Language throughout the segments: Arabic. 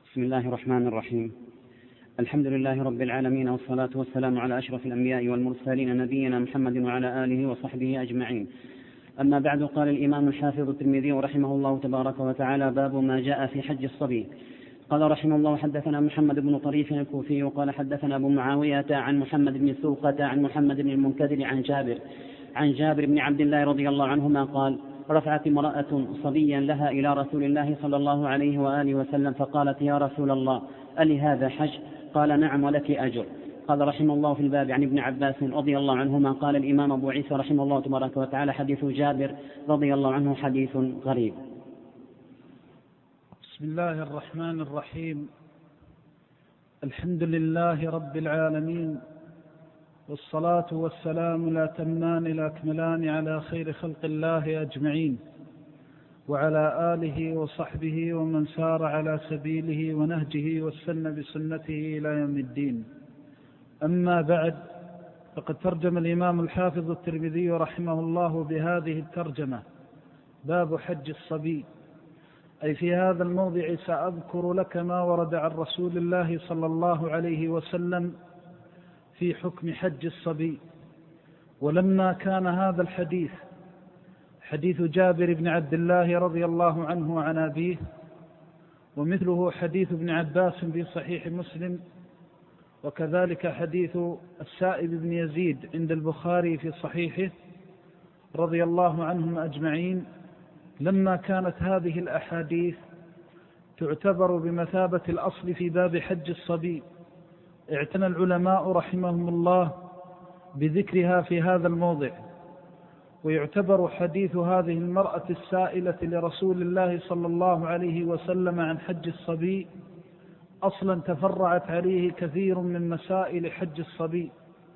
بسم الله الرحمن الرحيم. الحمد لله رب العالمين، والصلاة والسلام على أشرف الأنبياء والمرسلين نبينا محمد وعلى آله وصحبه أجمعين. أما بعد، قال الإمام الحافظ الترمذي رحمه الله تبارك وتعالى: باب ما جاء في حج الصبي. قال رحمه الله: حدثنا محمد بن طريف الكوفي قال حدثنا أبو معاوية عن محمد بن سوقة عن محمد بن المنكدر عن جابر بن عبد الله رضي الله عنهما قال: رفعت امرأة صبيا لها إلى رسول الله صلى الله عليه وآله وسلم فقالت: يا رسول الله، ألهذا حج؟ قال: نعم، ولك أجر. قال رحمه الله في الباب عن ابن عباس رضي الله عنهما. قال الإمام أبو عيسى رحمه الله تبارك وتعالى: حديث جابر رضي الله عنه حديث غريب. بسم الله الرحمن الرحيم. الحمد لله رب العالمين، والصلاة والسلام الأتمان الأكملان على خير خلق الله أجمعين، وعلى آله وصحبه ومن سار على سبيله ونهجه واستنى بسنته إلى يوم الدين. أما بعد، فقد ترجم الإمام الحافظ الترمذي رحمه الله بهذه الترجمة: باب حج الصبي. أي في هذا الموضع سأذكر لك ما ورد عن رسول الله صلى الله عليه وسلم في حكم حج الصبي. ولما كان هذا الحديث حديث جابر بن عبد الله رضي الله عنه وعن أبيه، ومثله حديث ابن عباس في صحيح مسلم، وكذلك حديث السائب بن يزيد عند البخاري في صحيحه رضي الله عنهم أجمعين، لما كانت هذه الأحاديث تعتبر بمثابة الأصل في باب حج الصبي، اعتنى العلماء رحمهم الله بذكرها في هذا الموضع. ويعتبر حديث هذه المرأة السائلة لرسول الله صلى الله عليه وسلم عن حج الصبي أصلا تفرعت عليه كثير من مسائل حج الصبي.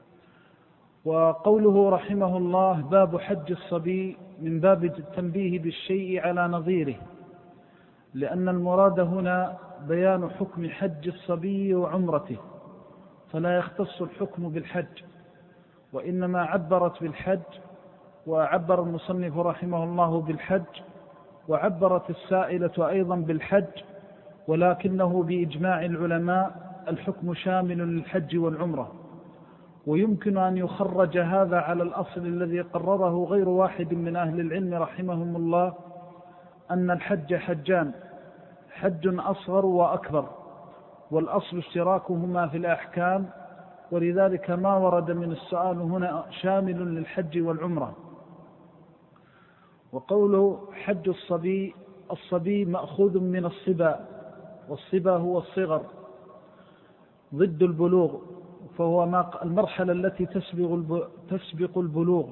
وقوله رحمه الله باب حج الصبي من باب التنبيه بالشيء على نظيره، لأن المراد هنا بيان حكم حج الصبي وعمرته، فلا يختص الحكم بالحج، وإنما عبرت بالحج، وعبر المصنف رحمه الله بالحج، وعبرت السائلة أيضا بالحج، ولكنه بإجماع العلماء الحكم شامل للحج والعمرة. ويمكن أن يخرج هذا على الأصل الذي قرره غير واحد من أهل العلم رحمهم الله، أن الحج حجان: حج أصغر وأكبر، والأصل اشتراكهما في الأحكام، ولذلك ما ورد من السؤال هنا شامل للحج والعمرة. وقوله حج الصبي، الصبي مأخوذ من الصبا، والصبا هو الصغر ضد البلوغ، فهو المرحلة التي تسبق البلوغ.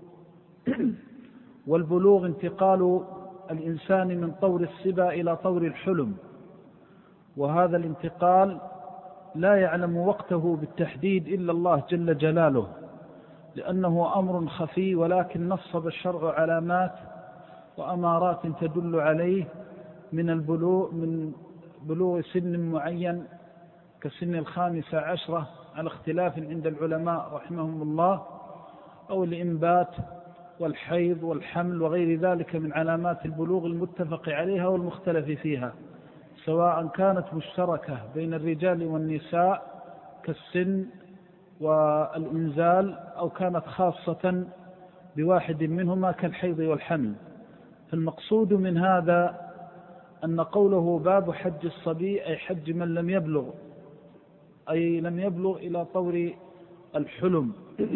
والبلوغ انتقال الإنسان من طور الصبا إلى طور الحلم، وهذا الانتقال لا يعلم وقته بالتحديد إلا الله جل جلاله، لأنه أمر خفي، ولكن نصب الشرع علامات وأمارات تدل عليه من بلوغ سن معين كسن 15 على اختلاف عند العلماء رحمهم الله، أو الإنبات والحيض والحمل وغير ذلك من علامات البلوغ المتفق عليها والمختلف فيها، سواء كانت مشتركة بين الرجال والنساء كالسن والإنزال، أو كانت خاصة بواحد منهما كالحيض والحمل. فالمقصود من هذا أن قوله باب حج الصبي أي حج من لم يبلغ، أي لم يبلغ إلى طور الحلم.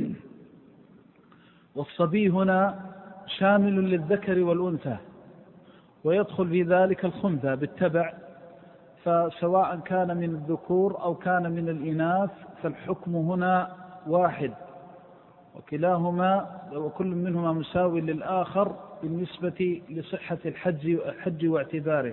والصبي هنا شامل للذكر والأنثى، ويدخل في ذلك الخنثى بالتبع، فسواء كان من الذكور أو كان من الإناث فالحكم هنا واحد، وكلاهما وكل منهما مساوي للآخر بالنسبة لصحة الحج واعتباره.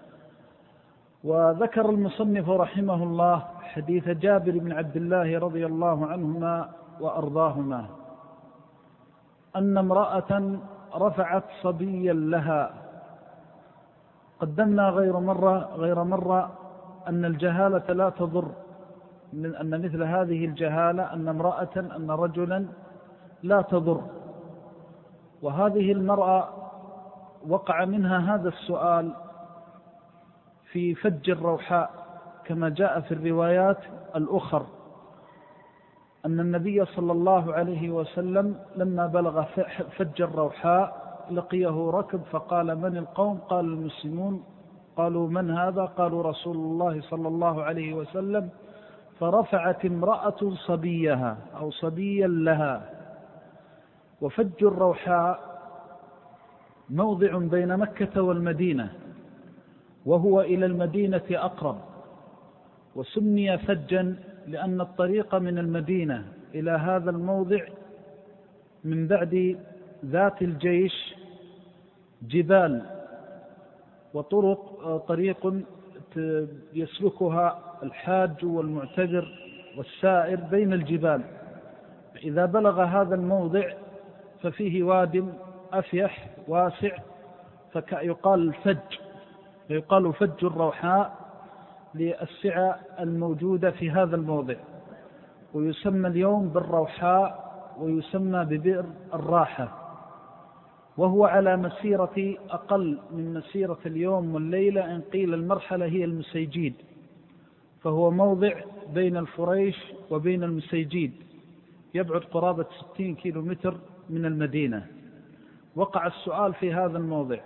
وذكر المصنف رحمه الله حديث جابر بن عبد الله رضي الله عنهما وأرضاهما أن امرأة رفعت صبيا لها. قدمنا غير مرة أن الجهالة لا تضر، من أن مثل هذه الجهالة أن امرأة أن رجلا لا تضر. وهذه المرأة وقع منها هذا السؤال في فج الروحاء كما جاء في الروايات الأخر أن النبي صلى الله عليه وسلم لما بلغ فج الروحاء لقيه ركب فقال: من القوم؟ قال: المسلمون. قالوا: من هذا؟ قالوا: رسول الله صلى الله عليه وسلم. فرفعت امرأة صبيها أو صبيا لها. وفج الروحاء موضع بين مكة والمدينة، وهو إلى المدينة أقرب، وسمي فجا لأن الطريق من المدينة إلى هذا الموضع من بعد ذات الجيش جبال طريق يسلكها الحاج والمعتمر والسائر بين الجبال. إذا بلغ هذا الموضع ففيه واد أفيح واسع فيقال فج الروحاء للسعة الموجودة في هذا الموضع، ويسمى اليوم بالروحاء ويسمى ببئر الراحة، وهو على مسيرة أقل من مسيرة اليوم والليلة، إن قيل المرحلة هي المسيجيد، فهو موضع بين الفريش وبين المسيجيد، يبعد قرابة 60 كيلومتر من المدينة. وقع السؤال في هذا الموضع،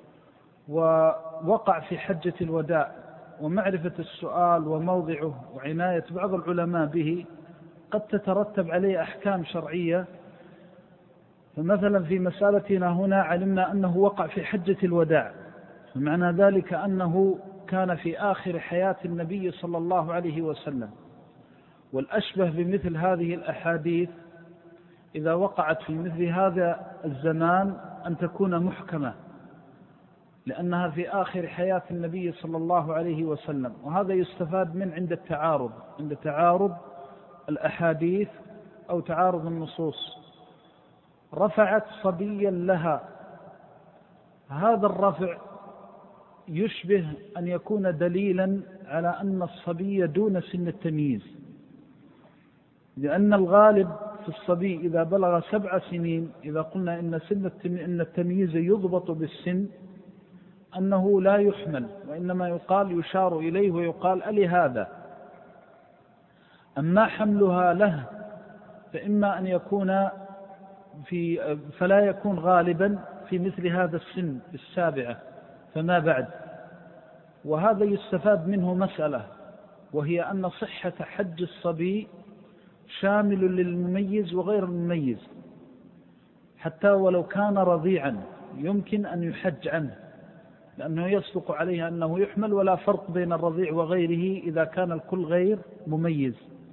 ووقع في حجة الوداع، ومعرفة السؤال وموضعه وعناية بعض العلماء به قد تترتب عليه أحكام شرعية. فمثلا في مسألتنا هنا علمنا أنه وقع في حجة الوداع، فمعنى ذلك أنه كان في آخر حياة النبي صلى الله عليه وسلم. والأشبه بمثل هذه الأحاديث إذا وقعت في مثل هذا الزمان أن تكون محكمة، لأنها في آخر حياة النبي صلى الله عليه وسلم. وهذا يستفاد من عند تعارض الأحاديث أو تعارض النصوص. رفعت صبيا لها، هذا الرفع يشبه أن يكون دليلا على أن الصبي دون سن التمييز، لأن الغالب في الصبي إذا بلغ 7 سنين، إذا قلنا إن التمييز يضبط بالسن، أنه لا يحمل، وإنما يشار إليه ويقال: ألي هذا. أما حملها له فإما أن يكون فلا يكون غالبا في مثل هذا السن 7 فما بعد. وهذا يستفاد منه مسألة، وهي أن صحة حج الصبي شامل للمميز وغير المميز، حتى ولو كان رضيعا يمكن أن يحج عنه، لأنه يصدق عليه أنه يحمل، ولا فرق بين الرضيع وغيره إذا كان الكل غير مميز.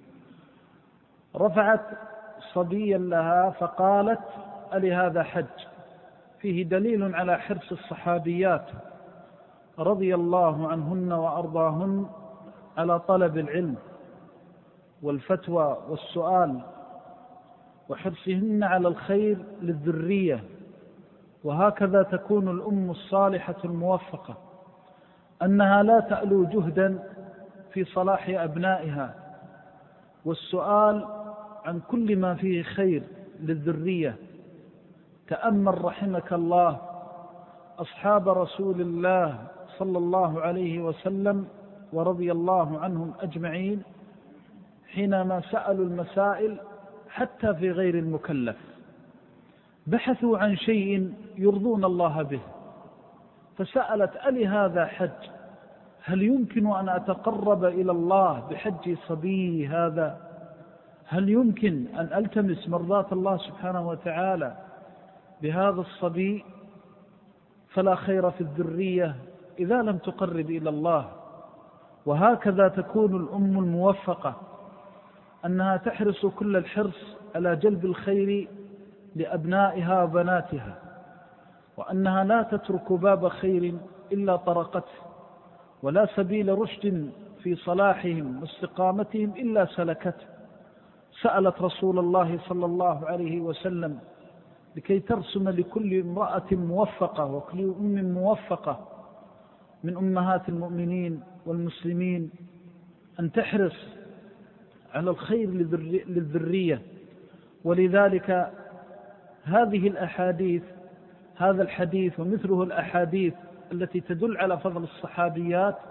رفعت صبيا لها فقالت: ألي هذا حج. فيه دليل على حرص الصحابيات رضي الله عنهن وأرضاهن على طلب العلم والفتوى والسؤال، وحرصهن على الخير للذرية. وهكذا تكون الأم الصالحة الموفقة، أنها لا تألو جهدا في صلاح أبنائها والسؤال عن كل ما فيه خير للذرية. تأمل رحمك الله أصحاب رسول الله صلى الله عليه وسلم ورضي الله عنهم أجمعين حينما سألوا المسائل حتى في غير المكلف، بحثوا عن شيء يرضون الله به، فسألت: ألي هذا حج؟ هل يمكن أن أتقرب إلى الله بحج صبي هذا؟ هل يمكن أن ألتمس مرضاة الله سبحانه وتعالى بهذا الصبي؟ فلا خير في الذرية إذا لم تقرب إلى الله. وهكذا تكون الأم الموفقة، أنها تحرص كل الحرص على جلب الخير لأبنائها وبناتها، وأنها لا تترك باب خير إلا طرقته، ولا سبيل رشد في صلاحهم واستقامتهم إلا سلكته. سألت رسول الله صلى الله عليه وسلم لكي ترسم لكل امرأة موفقة وكل أم موفقة من أمهات المؤمنين والمسلمين أن تحرص على الخير للذرية. ولذلك هذه الأحاديث، هذا الحديث ومثله الأحاديث التي تدل على فضل الصحابيات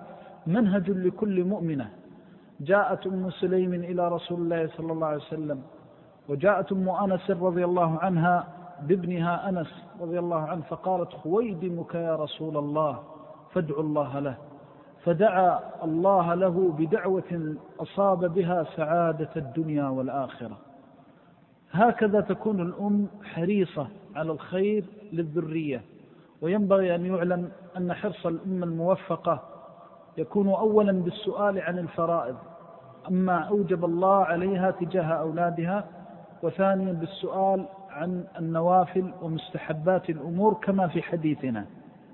منهج لكل مؤمنة. جاءت أم سليم إلى رسول الله صلى الله عليه وسلم، وجاءت أم أنس رضي الله عنها بابنها أنس رضي الله عنه، فقالت: خويدمك يا رسول الله فادعوا الله له، فدعا الله له بدعوة أصاب بها سعادة الدنيا والآخرة. هكذا تكون الأم حريصة على الخير للذرية. وينبغي أن يعلم أن حرص الأم الموفقة يكون أولا بالسؤال عن الفرائض، أما أوجب الله عليها تجاه أولادها، وثانيا بالسؤال عن النوافل ومستحبات الأمور كما في حديثنا.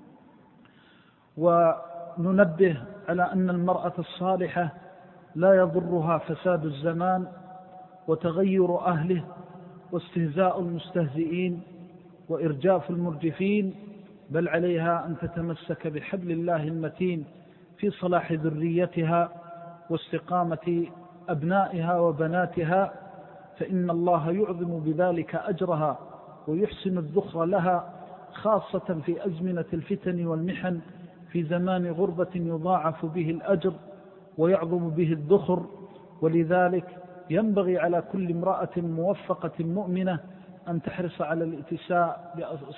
وننبه على أن المرأة الصالحة لا يضرها فساد الزمان وتغير أهله واستهزاء المستهزئين وإرجاف المرجفين، بل عليها أن تتمسك بحبل الله المتين في صلاح ذريتها واستقامة أبنائها وبناتها، فإن الله يعظم بذلك أجرها ويحسن الذخر لها، خاصة في أزمنة الفتن والمحن، في زمان غربة يضاعف به الأجر ويعظم به الذخر. ولذلك ينبغي على كل امرأة موفقة مؤمنة أن تحرص على الاتساء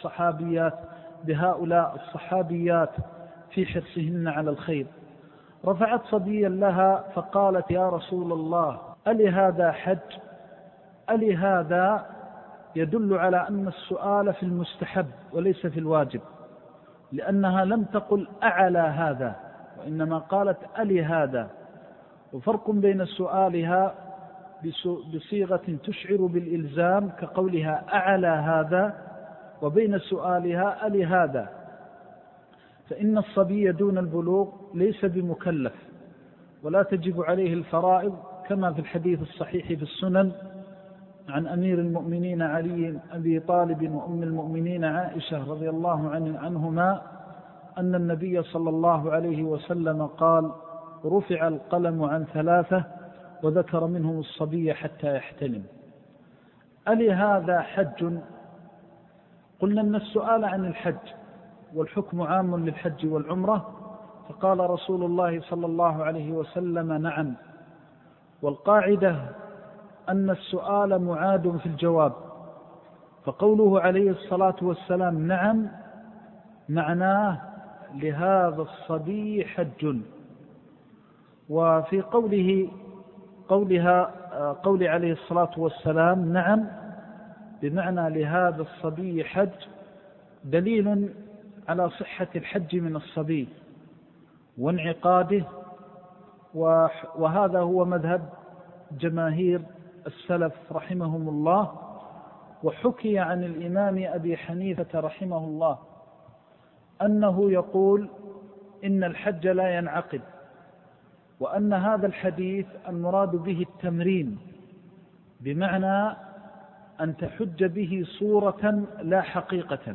بهؤلاء الصحابيات في حرصهن على الخير. رفعت صبيا لها فقالت: يا رسول الله، ألي هذا حج؟ ألي هذا؟ يدل على أن السؤال في المستحب وليس في الواجب، لأنها لم تقل أعلى هذا، وإنما قالت ألي هذا. وفرق بين سؤالها بصيغة تشعر بالإلزام كقولها أعلى هذا، وبين سؤالها ألي هذا. فإن الصبي دون البلوغ ليس بمكلف ولا تجب عليه الفرائض، كما في الحديث الصحيح في السنن عن أمير المؤمنين علي أبي طالب وأم المؤمنين عائشة رضي الله عنهما أن النبي صلى الله عليه وسلم قال: رفع القلم عن 3 وذكر منهم الصبي حتى يحتلم. ألي هذا حج؟ قلنا أن السؤال عن الحج والحكم عام للحج والعمرة، فقال رسول الله صلى الله عليه وسلم: نعم. والقاعدة أن السؤال معاد في الجواب، فقوله عليه الصلاة والسلام نعم معناه لهذا الصبي حج. وفي قول عليه الصلاة والسلام نعم بمعنى لهذا الصبي حج دليل على صحة الحج من الصبي وانعقاده، وهذا هو مذهب جماهير السلف رحمهم الله. وحكي عن الإمام أبي حنيفة رحمه الله أنه يقول إن الحج لا ينعقد، وأن هذا الحديث المراد به التمرين، بمعنى أن تحج به صورة لا حقيقة.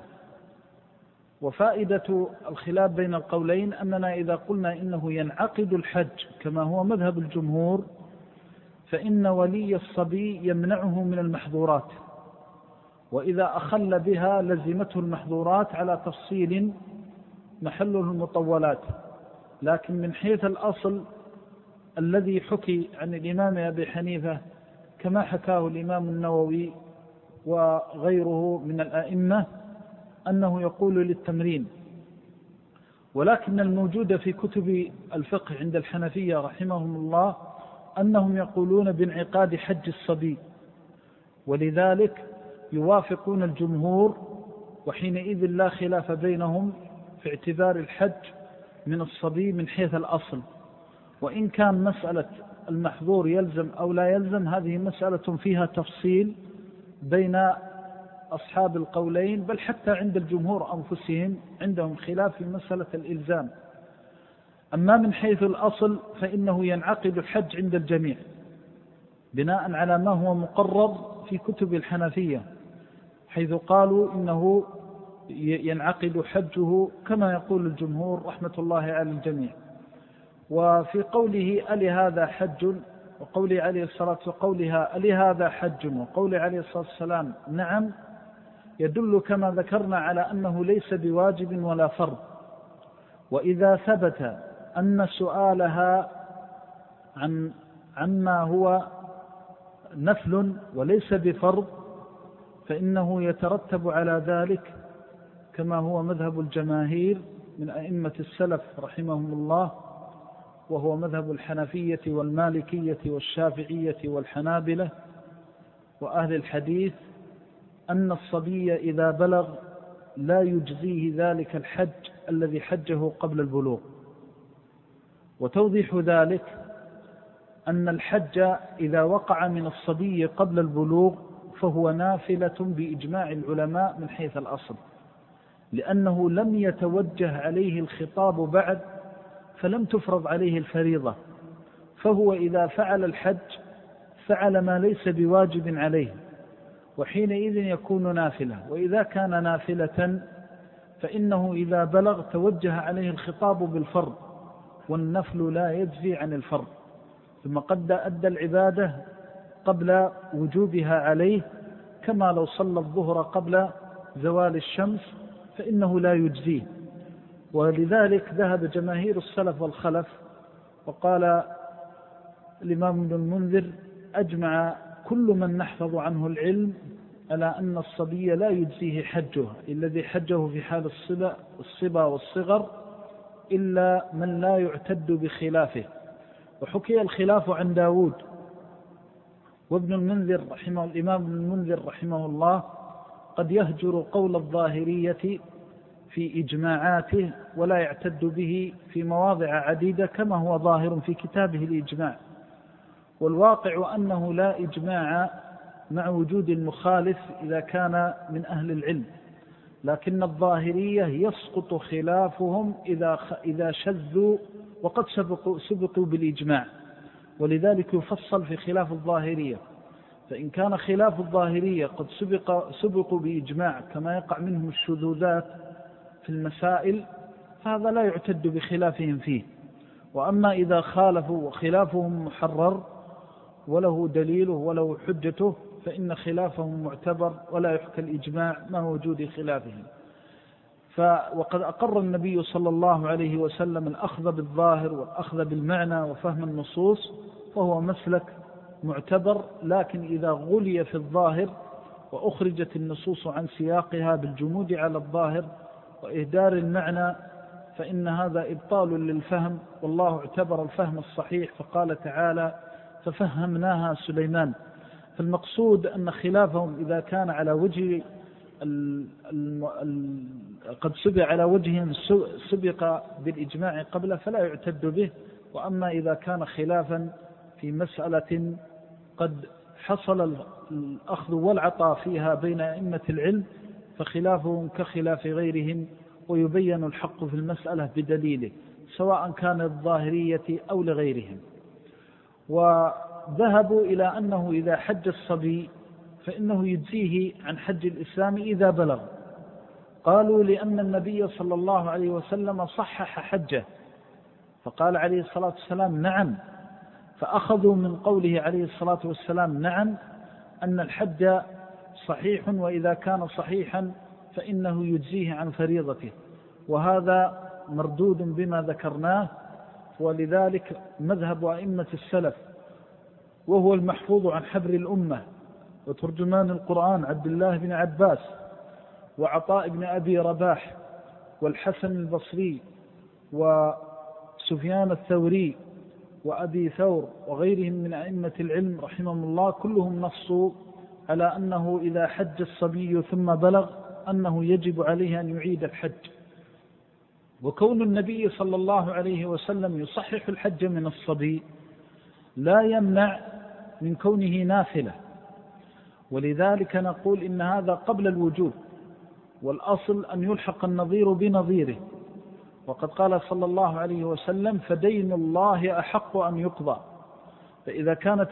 وفائدة الخلاف بين القولين أننا إذا قلنا إنه ينعقد الحج كما هو مذهب الجمهور، فإن ولي الصبي يمنعه من المحظورات، وإذا أخل بها لزمته المحظورات على تفصيل محله المطولات. لكن من حيث الأصل الذي حكي عن الإمام أبي حنيفة كما حكاه الإمام النووي وغيره من الأئمة أنه يقول للتمرين. ولكن الموجود في كتب الفقه عند الحنفية رحمهم الله أنهم يقولون بانعقاد حج الصبي، ولذلك يوافقون الجمهور، وحينئذ لا خلاف بينهم في اعتبار الحج من الصبي من حيث الأصل. وإن كان مسألة المحظور يلزم أو لا يلزم هذه مسألة فيها تفصيل بين أصحاب القولين، بل حتى عند الجمهور أنفسهم عندهم خلاف في مسألة الإلزام. أما من حيث الأصل فإنه ينعقد الحج عند الجميع بناء على ما هو مقرر في كتب الحنفية، حيث قالوا إنه ينعقد حجه كما يقول الجمهور رحمة الله على الجميع. وفي قوله ألي هذا حج، وقوله عليه الصلاة وقولها ألي هذا حج، وقوله عليه الصلاة والسلام نعم، يدل كما ذكرنا على أنه ليس بواجب ولا فرض. وإذا ثبت أن سؤالها عما هو نفل وليس بفرض فإنه يترتب على ذلك كما هو مذهب الجماهير من أئمة السلف رحمهم الله، وهو مذهب الحنفية والمالكية والشافعية والحنابلة وأهل الحديث، أن الصبي إذا بلغ لا يجزيه ذلك الحج الذي حجه قبل البلوغ. وتوضيح ذلك أن الحج إذا وقع من الصبي قبل البلوغ فهو نافلة بإجماع العلماء من حيث الأصل، لأنه لم يتوجه عليه الخطاب بعد فلم تفرض عليه الفريضة، فهو إذا فعل الحج فعل ما ليس بواجب عليه، وحينئذ يكون نافلة. وإذا كان نافلة فإنه إذا بلغ توجه عليه الخطاب بالفرض، والنفل لا يجزي عن الفرض، ثم قد أدى العبادة قبل وجوبها عليه، كما لو صلى الظهر قبل زوال الشمس فإنه لا يجزيه. ولذلك ذهب جماهير السلف والخلف، وقال الإمام ابن المنذر: أجمع كل من نحفظ عنه العلم على أن الصبي لا يجزيه حجه الذي حجه في حال الصبا والصغر إلا من لا يعتد بخلافه. وحكي الخلاف عن داود وابن المنذر رحمه الإمام ابن المنذر رحمه الله قد يهجر قول الظاهرية في إجماعاته ولا يعتد به في مواضع عديدة كما هو ظاهر في كتابه الإجماع. والواقع أنه لا إجماع مع وجود المخالف إذا كان من أهل العلم، لكن الظاهرية يسقط خلافهم إذا شذوا وقد سبقوا بالإجماع، ولذلك يفصل في خلاف الظاهرية. فإن كان خلاف الظاهرية قد سبقوا بإجماع كما يقع منهم الشذوذات في المسائل، فهذا لا يعتد بخلافهم فيه. وأما إذا خالفوا وخلافهم محرر وله دليله وله حجته فإن خلافهم معتبر ولا يحكى الإجماع مع وجود خلافهم. وقد أقر النبي صلى الله عليه وسلم الأخذ بالظاهر والأخذ بالمعنى وفهم النصوص، فهو مسلك معتبر، لكن إذا غلي في الظاهر وأخرجت النصوص عن سياقها بالجمود على الظاهر وإهدار المعنى فإن هذا إبطال للفهم، والله اعتبر الفهم الصحيح فقال تعالى: ففهمناها سليمان. فالمقصود أن خلافهم إذا كان على وجه قد سبق على وجه سبق بالإجماع قبله فلا يعتد به. وأما إذا كان خلافا في مسألة قد حصل الأخذ والعطاء فيها بين أئمة العلم فخلافهم كخلاف غيرهم، ويبين الحق في المسألة بدليله سواء كان الظاهرية أو لغيرهم. وذهبوا إلى أنه إذا حج الصبي فإنه يجزيه عن حج الإسلام إذا بلغ. قالوا لأن النبي صلى الله عليه وسلم صحح حجه فقال عليه الصلاة والسلام نعم، فأخذوا من قوله عليه الصلاة والسلام نعم أن الحج صحيح، وإذا كان صحيحا فإنه يجزيه عن فريضته، وهذا مردود بما ذكرناه. ولذلك مذهب أئمة السلف وهو المحفوظ عن حبر الأمة وترجمان القرآن عبد الله بن عباس وعطاء بن أبي رباح والحسن البصري وسفيان الثوري وأبي ثور وغيرهم من أئمة العلم رحمهم الله، كلهم نصوا على أنه إذا حج الصبي ثم بلغ أنه يجب عليه أن يعيد الحج. وكون النبي صلى الله عليه وسلم يصحح الحج من الصبي لا يمنع من كونه نافلة، ولذلك نقول إن هذا قبل الوجوب، والأصل أن يلحق النظير بنظيره. وقد قال صلى الله عليه وسلم: فدين الله أحق أن يقضى. فإذا كانت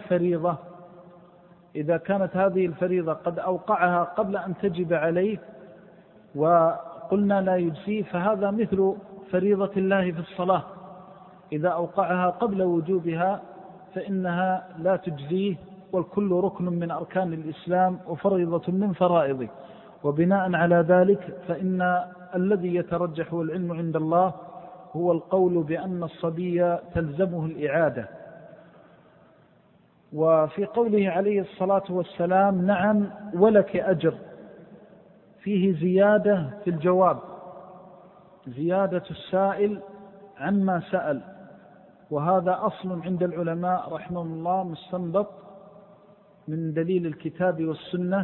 هذه الفريضة قد أوقعها قبل أن تجب عليه وقلنا لا يجزيه، فهذا مثل فريضة الله في الصلاة، إذا أوقعها قبل وجوبها فإنها لا تجزيه، والكل ركن من أركان الإسلام وفريضة من فرائضه. وبناء على ذلك فإن الذي يترجح والعلم عند الله هو القول بأن الصبي تلزمه الإعادة. وفي قوله عليه الصلاة والسلام نعم ولك أجر، فيه زيادة في الجواب، زيادة السائل عما سأل، وهذا أصل عند العلماء رحمهم الله مستنبط من دليل الكتاب والسنة،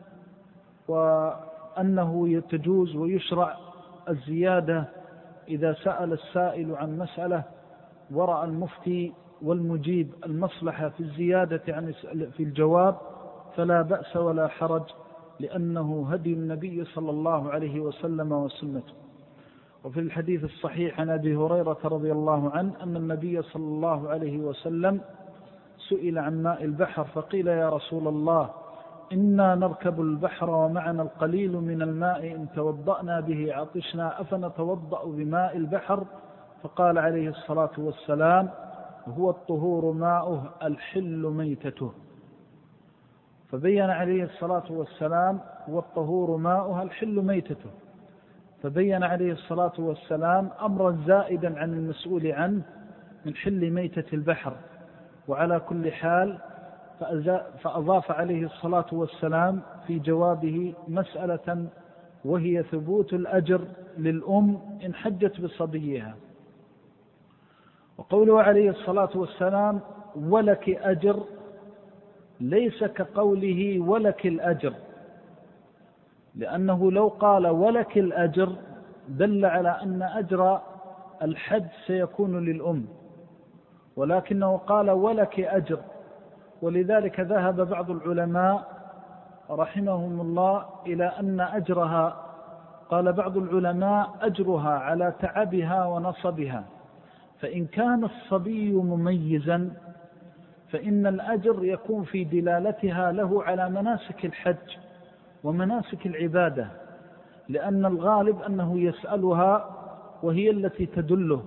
وأنه تجوز ويشرع الزيادة إذا سأل السائل عن مسألة ورأى المفتي والمجيب المصلحة في الزيادة في الجواب فلا بأس ولا حرج، لأنه هدي النبي صلى الله عليه وسلم وسنته. وفي الحديث الصحيح عن أبي هريرة رضي الله عنه أن النبي صلى الله عليه وسلم سئل عن ماء البحر فقيل يا رسول الله إنا نركب البحر ومعنا القليل من الماء إن توضأنا به عطشنا أفنتوضأ بماء البحر؟ فقال عليه الصلاة والسلام هو الطهور ماؤه الحل ميتته. فبين عليه الصلاة والسلام هو الطهور ماؤه الحل ميتته، فبين عليه الصلاة والسلام أمرا زائدا عن المسؤول عنه من حل ميتة البحر. وعلى كل حال فأضاف عليه الصلاة والسلام في جوابه مسألة، وهي ثبوت الأجر للأم إن حجت بصبيها. وقوله عليه الصلاة والسلام ولك أجر ليس كقوله ولك الأجر، لأنه لو قال ولك الأجر دل على أن أجر الحج سيكون للأم، ولكنه قال ولك أجر، ولذلك ذهب بعض العلماء رحمهم الله إلى أن أجرها، قال بعض العلماء أجرها على تعبها ونصبها، فإن كان الصبي مميزا فإن الأجر يكون في دلالتها له على مناسك الحج ومناسك العبادة، لأن الغالب أنه يسألها وهي التي تدله.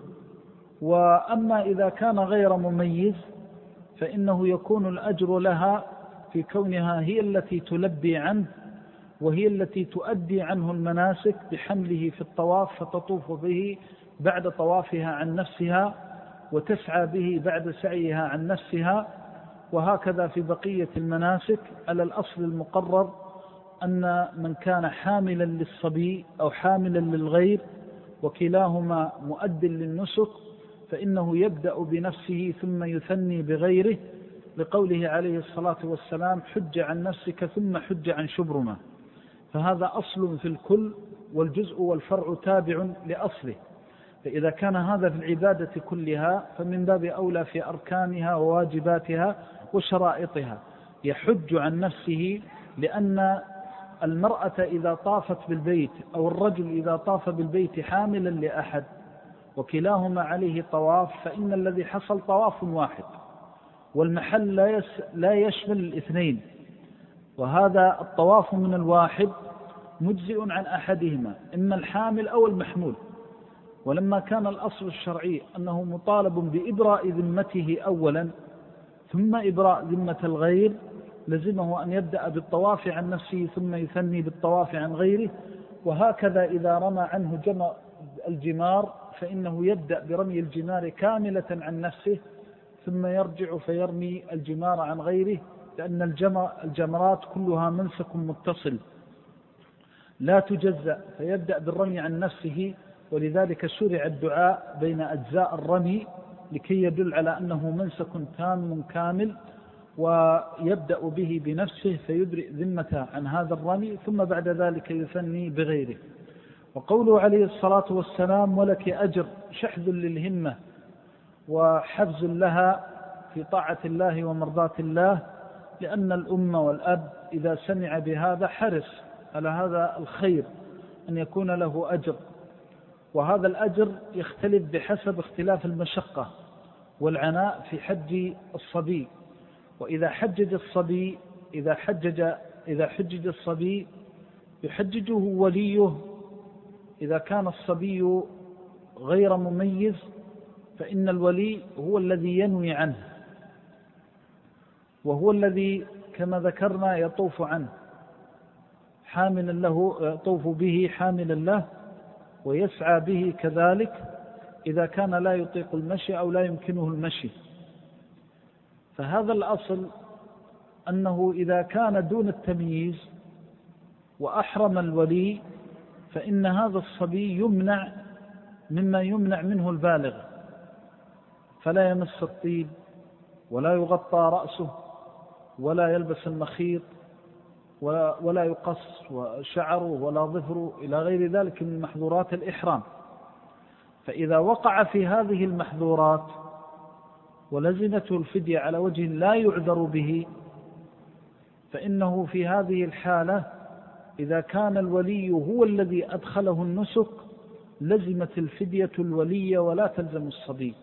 وأما إذا كان غير مميز فإنه يكون الأجر لها في كونها هي التي تلبي عنه وهي التي تؤدي عنه المناسك بحمله في الطواف، فتطوف به بعد طوافها عن نفسها وتسعى به بعد سعيها عن نفسها، وهكذا في بقية المناسك على الأصل المقرر أن من كان حاملا للصبي أو حاملا للغير وكلاهما مؤد للنسك فإنه يبدأ بنفسه ثم يثني بغيره، لقوله عليه الصلاة والسلام حج عن نفسك ثم حج عن شبرمة. فهذا أصل في الكل، والجزء والفرع تابع لأصله، فإذا كان هذا في العبادة كلها فمن باب أولى في أركانها وواجباتها وشرائطها. يحج عن نفسه لأن المرأة إذا طافت بالبيت أو الرجل إذا طاف بالبيت حاملا لأحد وكلاهما عليه طواف فإن الذي حصل طواف واحد، والمحل لا يشمل الاثنين، وهذا الطواف من الواحد مجزئ عن أحدهما إما الحامل أو المحمول. ولما كان الأصل الشرعي أنه مطالب بإبراء ذمته أولا ثم إبراء ذمة الغير، لزمه أن يبدأ بالطواف عن نفسه ثم يثني بالطواف عن غيره. وهكذا إذا رمى عنه الجمار فإنه يبدأ برمي الجمار كاملة عن نفسه ثم يرجع فيرمي الجمار عن غيره، لأن الجمرات كلها منسك متصل لا تجزأ، فيبدأ بالرمي عن نفسه. ولذلك شرع الدعاء بين أجزاء الرمي لكي يدل على أنه منسك تام كامل، ويبدأ به بنفسه فيبرئ ذمته عن هذا الرمي ثم بعد ذلك يثني بغيره. وقوله عليه الصلاة والسلام ولك أجر شحذ للهمة وحفز لها في طاعة الله ومرضاة الله، لأن الأم والأب إذا سمع بهذا حرص على هذا الخير أن يكون له أجر، وهذا الأجر يختلف بحسب اختلاف المشقة والعناء في حج الصبي. وإذا حجج الصبي إذا حجج الصبي يحججه وليه. إذا كان الصبي غير مميز فإن الولي هو الذي ينوي عنه، وهو الذي كما ذكرنا يطوف عنه حاملا له، يطوف به حاملا له ويسعى به كذلك، إذا كان لا يطيق المشي أو لا يمكنه المشي. فهذا الأصل أنه إذا كان دون التمييز وأحرم الولي فإن هذا الصبي يمنع مما يمنع منه البالغ، فلا يمس الطيب ولا يغطى رأسه ولا يلبس المخيط ولا يقص شعره ولا ظفره إلى غير ذلك من محظورات الإحرام. فإذا وقع في هذه المحظورات ولزمته الفدية على وجه لا يعذر به، فإنه في هذه الحالة إذا كان الولي هو الذي أدخله النسك لزمت الفدية الولي ولا تلزم الصبي،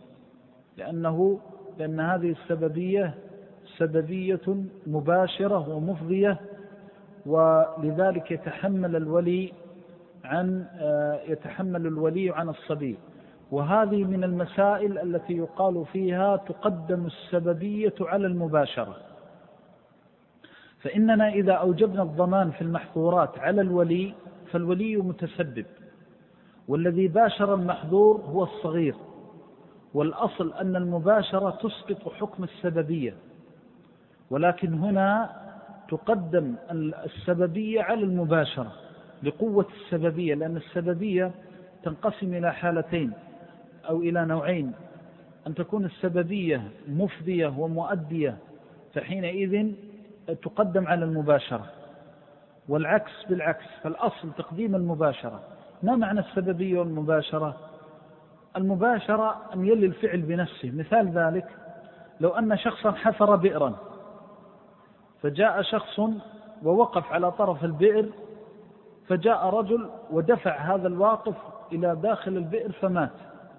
لأن هذه السببية سببية مباشرة ومفضية، ولذلك يتحمل الولي عن الصبي. وهذه من المسائل التي يقال فيها تقدم السببية على المباشرة. فإننا إذا أوجبنا الضمان في المحظورات على الولي فالولي متسبب، والذي باشر المحظور هو الصغير، والأصل أن المباشرة تسقط حكم السببية، ولكن هنا تقدم السببية على المباشرة لقوة السببية، لأن السببية تنقسم إلى حالتين أو إلى نوعين: أن تكون السببية مفضية ومؤدية فحينئذ تقدم على المباشرة، والعكس بالعكس، فالأصل تقديم المباشرة. ما معنى السببية والمباشرة؟ المباشرة أن يلي الفعل بنفسه. مثال ذلك لو أن شخصا حفر بئرا فجاء شخص ووقف على طرف البئر، فجاء رجل ودفع هذا الواقف إلى داخل البئر فمات،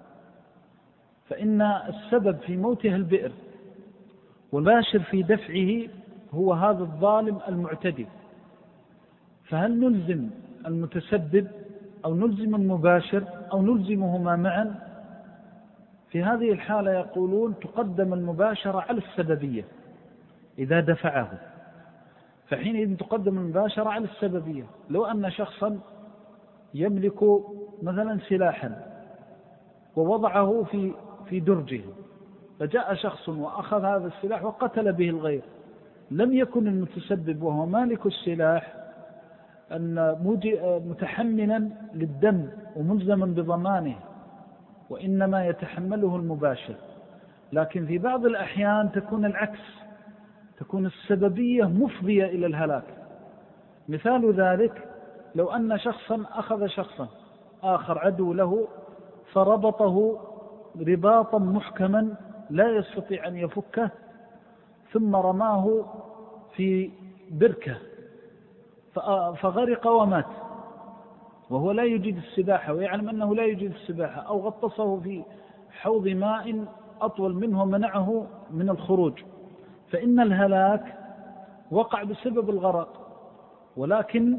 فإن السبب في موته البئر، والباشر في دفعه هو هذا الظالم المعتدي. فهل نلزم المتسبب أو نلزم المباشر أو نلزمهما معا؟ في هذه الحالة يقولون تقدم المباشرة على السببية إذا دفعه، فحينئذ تقدم المباشرة على السببية. لو أن شخصا يملك مثلا سلاحا ووضعه في درجه، فجاء شخص وأخذ هذا السلاح وقتل به الغير، لم يكن المتسبب وهو مالك السلاح أن متحملا للدم وملزما بضمانه، وإنما يتحمله المباشر. لكن في بعض الأحيان تكون العكس، تكون السببية مفضية إلى الهلاك. مثال ذلك لو أن شخصا أخذ شخصا آخر عدو له فربطه رباطا محكما لا يستطيع أن يفكه، ثم رماه في بركة فغرق ومات وهو لا يجيد السباحة ويعلم أنه لا يجيد السباحة، أو غطسه في حوض ماء أطول منه منعه من الخروج، فإن الهلاك وقع بسبب الغرق، ولكن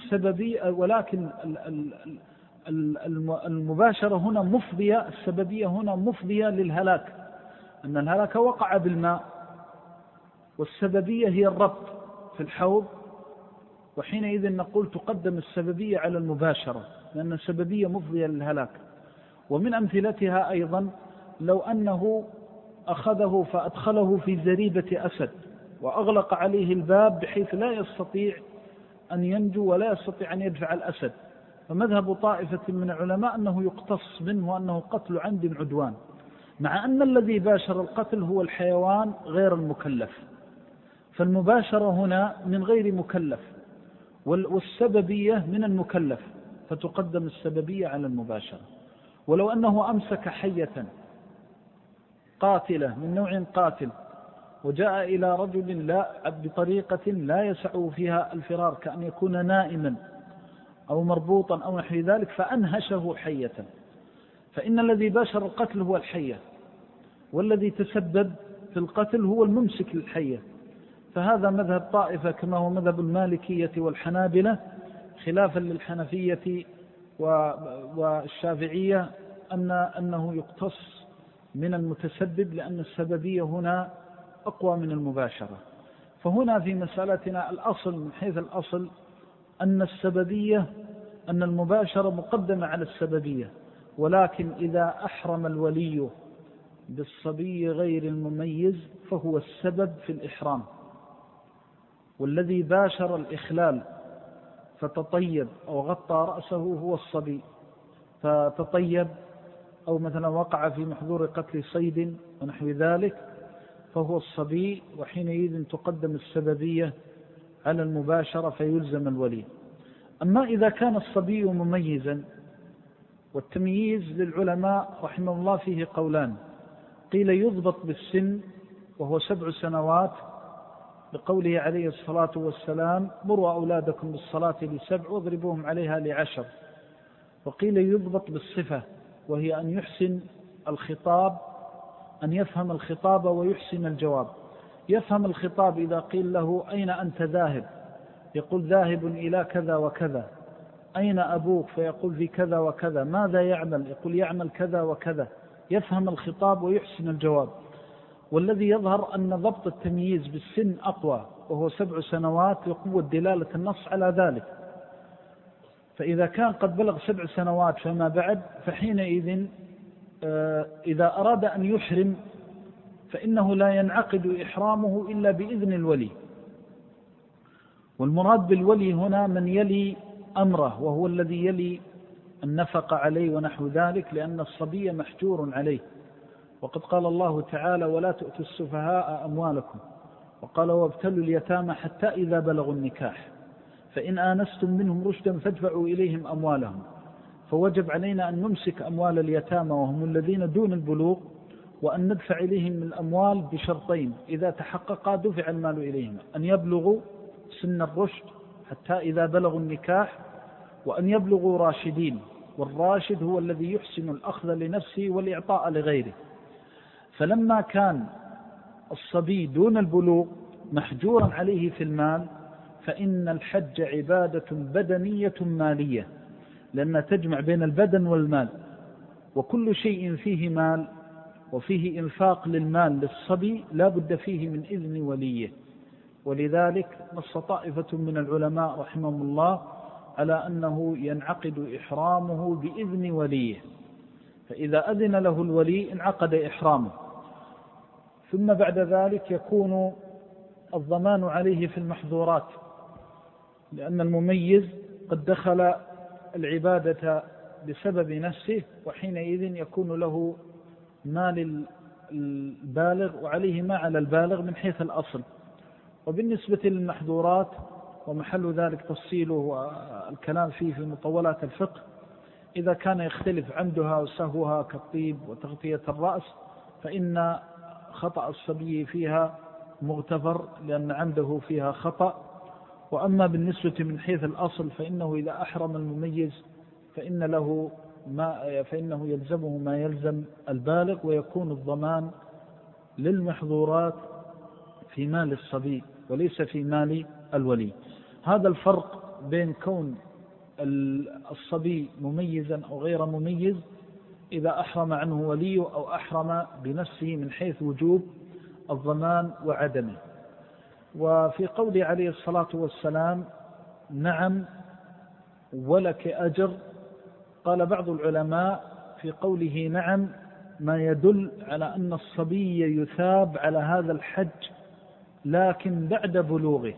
المباشرة هنا مفضية، السببية هنا مفضية للهلاك، أن الهلاك وقع بالماء، والسببية هي الربط في الحوض، وحينئذ نقول تقدم السببية على المباشرة لأن السببية مفضية للهلاك. ومن أمثلتها أيضا لو أنه أخذه فأدخله في زريبة أسد وأغلق عليه الباب بحيث لا يستطيع أن ينجو ولا يستطيع أن يدفع الأسد، فمذهب طائفة من العلماء أنه يقتص منه وأنه قتل عمد عدوان، مع أن الذي باشر القتل هو الحيوان غير المكلف، فالمباشرة هنا من غير مكلف والسببية من المكلف، فتقدم السببية على المباشرة. ولو أنه أمسك حية قاتلة من نوع قاتل وجاء إلى رجل بطريقة لا يسعه فيها الفرار، كأن يكون نائما أو مربوطا أو نحو ذلك، فأنهشه حية، فإن الذي باشر القتل هو الحية، والذي تسبب في القتل هو الممسك للحية. فهذا مذهب طائفة كما هو مذهب المالكية والحنابلة، خلافا للحنفية والشافعية أنه يقتص من المتسبب، لأن السببية هنا أقوى من المباشرة. فهنا في مسألتنا الأصل من حيث الأصل أن السببية أن المباشرة مقدمة على السببية، ولكن إذا أحرم الولي بالصبي غير المميز فهو السبب في الإحرام، والذي باشر الإخلال فتطيب أو غطى رأسه هو الصبي، فتطيب أو مثلا وقع في محظور قتل صيد ونحو ذلك فهو الصبي، وحينئذ تقدم السببية على المباشرة فيلزم الولي. أما إذا كان الصبي مميزا، والتمييز للعلماء رحمه الله فيه قولان، قيل يضبط بالسن وهو 7 سنوات لقوله عليه الصلاة والسلام مروا أولادكم بالصلاة ل7 واضربوهم عليها ل10، وقيل يضبط بالصفة وهي أن يحسن الخطاب، أن يفهم الخطاب ويحسن الجواب. يفهم الخطاب إذا قيل له أين أنت ذاهب يقول ذاهب إلى كذا وكذا، أين أبوك فيقول في كذا وكذا، ماذا يعمل يقول يعمل كذا وكذا، يفهم الخطاب ويحسن الجواب. والذي يظهر أن ضبط التمييز بالسن أقوى وهو 7 سنوات لقوة دلالة النص على ذلك. فإذا كان قد بلغ 7 سنوات فما بعد فحينئذ إذا أراد أن يحرم فإنه لا ينعقد إحرامه إلا بإذن الولي. والمراد بالولي هنا من يلي أمره، وهو الذي يلي النفقة عليه ونحو ذلك، لأن الصبي محجور عليه. وقد قال الله تعالى ولا تؤتوا السفهاء أموالكم، وقال وابتلوا اليتامى حتى إذا بلغوا النكاح فإن آنستم منهم رشدا فادفعوا إليهم أموالهم. فوجب علينا أن نمسك أموال اليتامى وهم الذين دون البلوغ، وأن ندفع إليهم الأموال بشرطين إذا تحققا دفع المال إليهم: أن يبلغوا سن الرشد حتى إذا بلغوا النكاح، وأن يبلغوا راشدين، والراشد هو الذي يحسن الأخذ لنفسه والإعطاء لغيره. فلما كان الصبي دون البلوغ محجورا عليه في المال فإن الحج عبادة بدنية مالية، لأنها تجمع بين البدن والمال، وكل شيء فيه مال وفيه إنفاق للمال للصبي لا بد فيه من إذن وليه. ولذلك نص طائفة من العلماء رحمهم الله على أنه ينعقد إحرامه بإذن وليه، فإذا أذن له الولي انعقد إحرامه. ثم بعد ذلك يكون الضمان عليه في المحظورات، لأن المميز قد دخل العبادة بسبب نفسه، وحينئذ يكون له مال البالغ وعليه ما على البالغ من حيث الأصل. وبالنسبة للمحظورات ومحل ذلك تفصيله والكلام فيه في مطولات الفقه، إذا كان يختلف عمدها وسهوها كالطيب وتغطية الرأس فإن خطأ الصبي فيها مغتفر لأن عمده فيها خطأ. وأما بالنسبة من حيث الأصل فإنه إذا أحرم المميز فإنه يلزمه ما يلزم البالغ، ويكون الضمان للمحظورات في مال الصبي وليس في مال الولي. هذا الفرق بين كون الصبي مميزا أو غير مميز إذا أحرم عنه ولي أو أحرم بنفسه من حيث وجوب الضمان وعدمه. وفي قوله عليه الصلاة والسلام نعم ولك أجر، قال بعض العلماء في قوله نعم ما يدل على أن الصبي يثاب على هذا الحج لكن بعد بلوغه،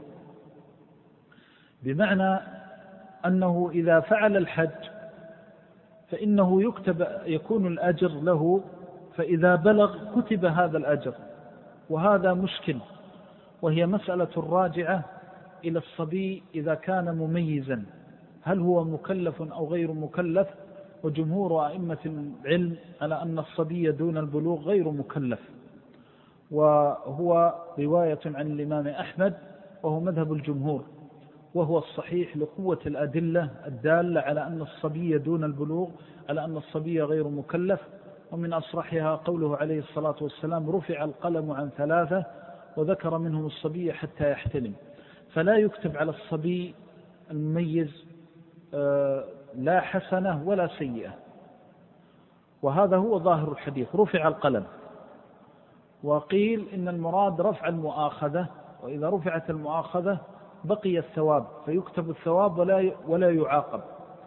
بمعنى أنه إذا فعل الحج فإنه يكون الأجر له، فإذا بلغ كتب هذا الأجر. وهذا مشكل، وهي مسألة راجعة إلى الصبي إذا كان مميزا، هل هو مكلف أو غير مكلف؟ وجمهور أئمة العلم على أن الصبي دون البلوغ غير مكلف، وهو رواية عن الإمام أحمد وهو مذهب الجمهور، وهو الصحيح لقوة الأدلة الدالة على أن الصبي دون البلوغ، على أن الصبي غير مكلف. ومن أصرحها قوله عليه الصلاة والسلام رفع القلم عن 3 وذكر منهم الصبي حتى يحتلم. فلا يكتب على الصبي المميز لا حسنة ولا سيئة، وهذا هو ظاهر الحديث رفع القلم. وقيل إن المراد رفع المؤاخذة، وإذا رفعت المؤاخذة بقي الثواب فيكتب الثواب ولا يعاقب،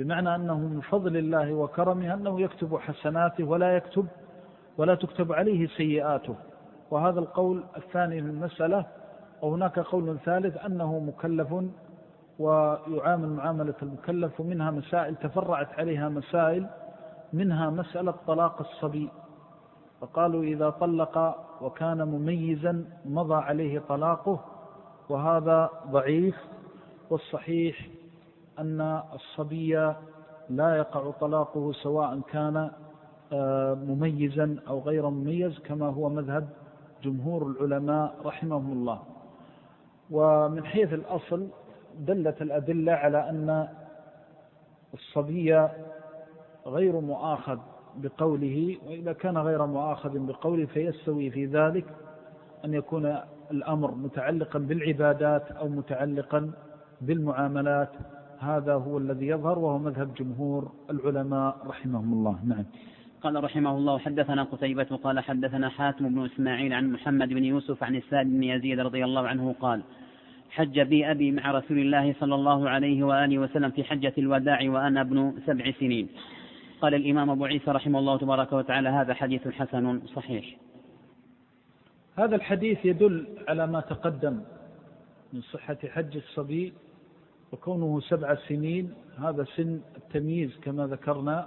بمعنى أنه من فضل الله وكرمه أنه يكتب حسناته ولا تكتب عليه سيئاته. وهذا القول الثاني في المسألة. وهناك قول ثالث أنه مكلف ويعامل معاملة المكلف، ومنها مسائل تفرعت عليها مسائل، منها مسألة طلاق الصبي، فقالوا إذا طلق وكان مميزا مضى عليه طلاقه، وهذا ضعيف. والصحيح أن الصبي لا يقع طلاقه سواء كان مميزا أو غير مميز، كما هو مذهب جمهور العلماء رحمهم الله. ومن حيث الأصل دلت الأدلة على أن الصبي غير مؤاخذ بقوله، وإذا كان غير مؤاخذ بقوله فيستوي في ذلك أن يكون الأمر متعلقا بالعبادات أو متعلقا بالمعاملات. هذا هو الذي يظهر، وهو مذهب جمهور العلماء رحمهم الله. نعم. قال رحمه الله: حدثنا قتيبة قال حدثنا حاتم بن إسماعيل عن محمد بن يوسف عن السائب بن يزيد رضي الله عنه قال: حج بي أبي مع رسول الله صلى الله عليه وآله وسلم في حجة الوداع وأنا ابن 7 سنين. قال الإمام أبو عيسى رحمه الله تبارك وتعالى: هذا حديث حسن صحيح. هذا الحديث يدل على ما تقدم من صحة حج الصبي، وكونه 7 سنين هذا سن التمييز كما ذكرنا،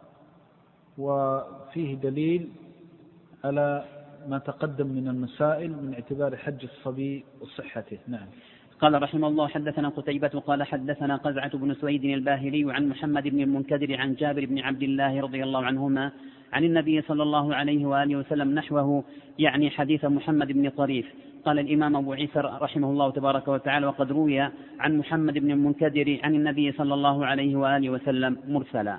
وفيه دليل على ما تقدم من المسائل من اعتبار حج الصبي وصحته. نعم. قال رحمه الله: حدثنا قتيبة قال حدثنا قزعة بن سويد الباهلي عن محمد بن المنكدر عن جابر بن عبد الله رضي الله عنهما عن النبي صلى الله عليه وآله وسلم نحوه، يعني حديث محمد بن طريف. قال الإمام أبو عيسى رحمه الله تبارك وتعالى: وقد روي عن محمد بن المنكدر عن النبي صلى الله عليه وآله وسلم مرسلا.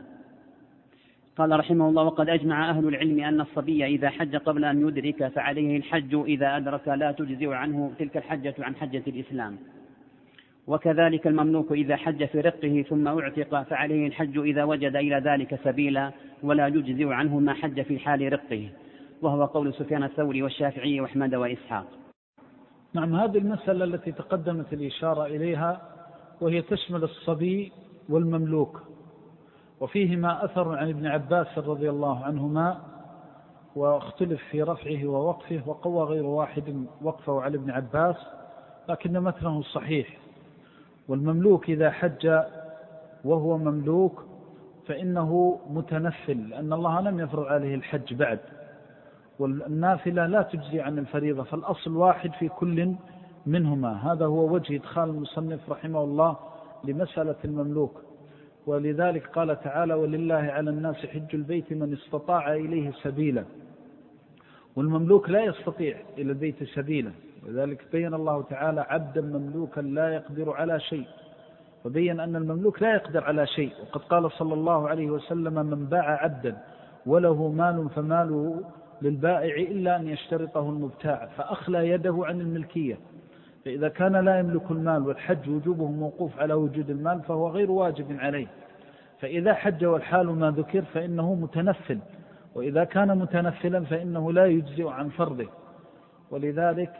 قال رحمه الله: وقد أجمع أهل العلم أن الصبي إذا حج قبل أن يدرك فعليه الحج، إذا أدرك لا تجزئ عنه تلك الحجة عن حجة الإسلام. وكذلك المملوك إذا حج في رقه ثم أعتق فعليه الحج إذا وجد إلى ذلك سبيلا، ولا يجزئ عنه ما حج في حال رقه، وهو قول سفيان الثوري والشافعي وأحمد وإسحاق. نعم. هذه المسألة التي تقدمت الإشارة إليها، وهي تشمل الصبي والمملوك، وفيهما أثر عن ابن عباس رضي الله عنهما، واختلف في رفعه ووقفه، وقوى غير واحد وقفه على ابن عباس، لكن متنه صحيح. والمملوك إذا حج وهو مملوك فإنه متنفل، لأن الله لم يفرض عليه الحج بعد، والنافلة لا تجزي عن الفريضة، فالأصل واحد في كل منهما. هذا هو وجه إدخال المصنف رحمه الله لمسألة المملوك. ولذلك قال تعالى: ولله على الناس حج البيت من استطاع إليه سبيلا. والمملوك لا يستطيع إلى البيت سبيلا، ولذلك بين الله تعالى عبدا مملوكا لا يقدر على شيء، وبين أن المملوك لا يقدر على شيء. وقد قال صلى الله عليه وسلم: من باع عبدا وله مال فماله للبائع إلا أن يشترطه المبتاع، فأخلى يده عن الملكية. فإذا كان لا يملك المال والحج وجوبه موقوف على وجود المال فهو غير واجب عليه. فإذا حج والحال ما ذكر فإنه متنفل، وإذا كان متنفلا فإنه لا يجزئ عن فرضه، ولذلك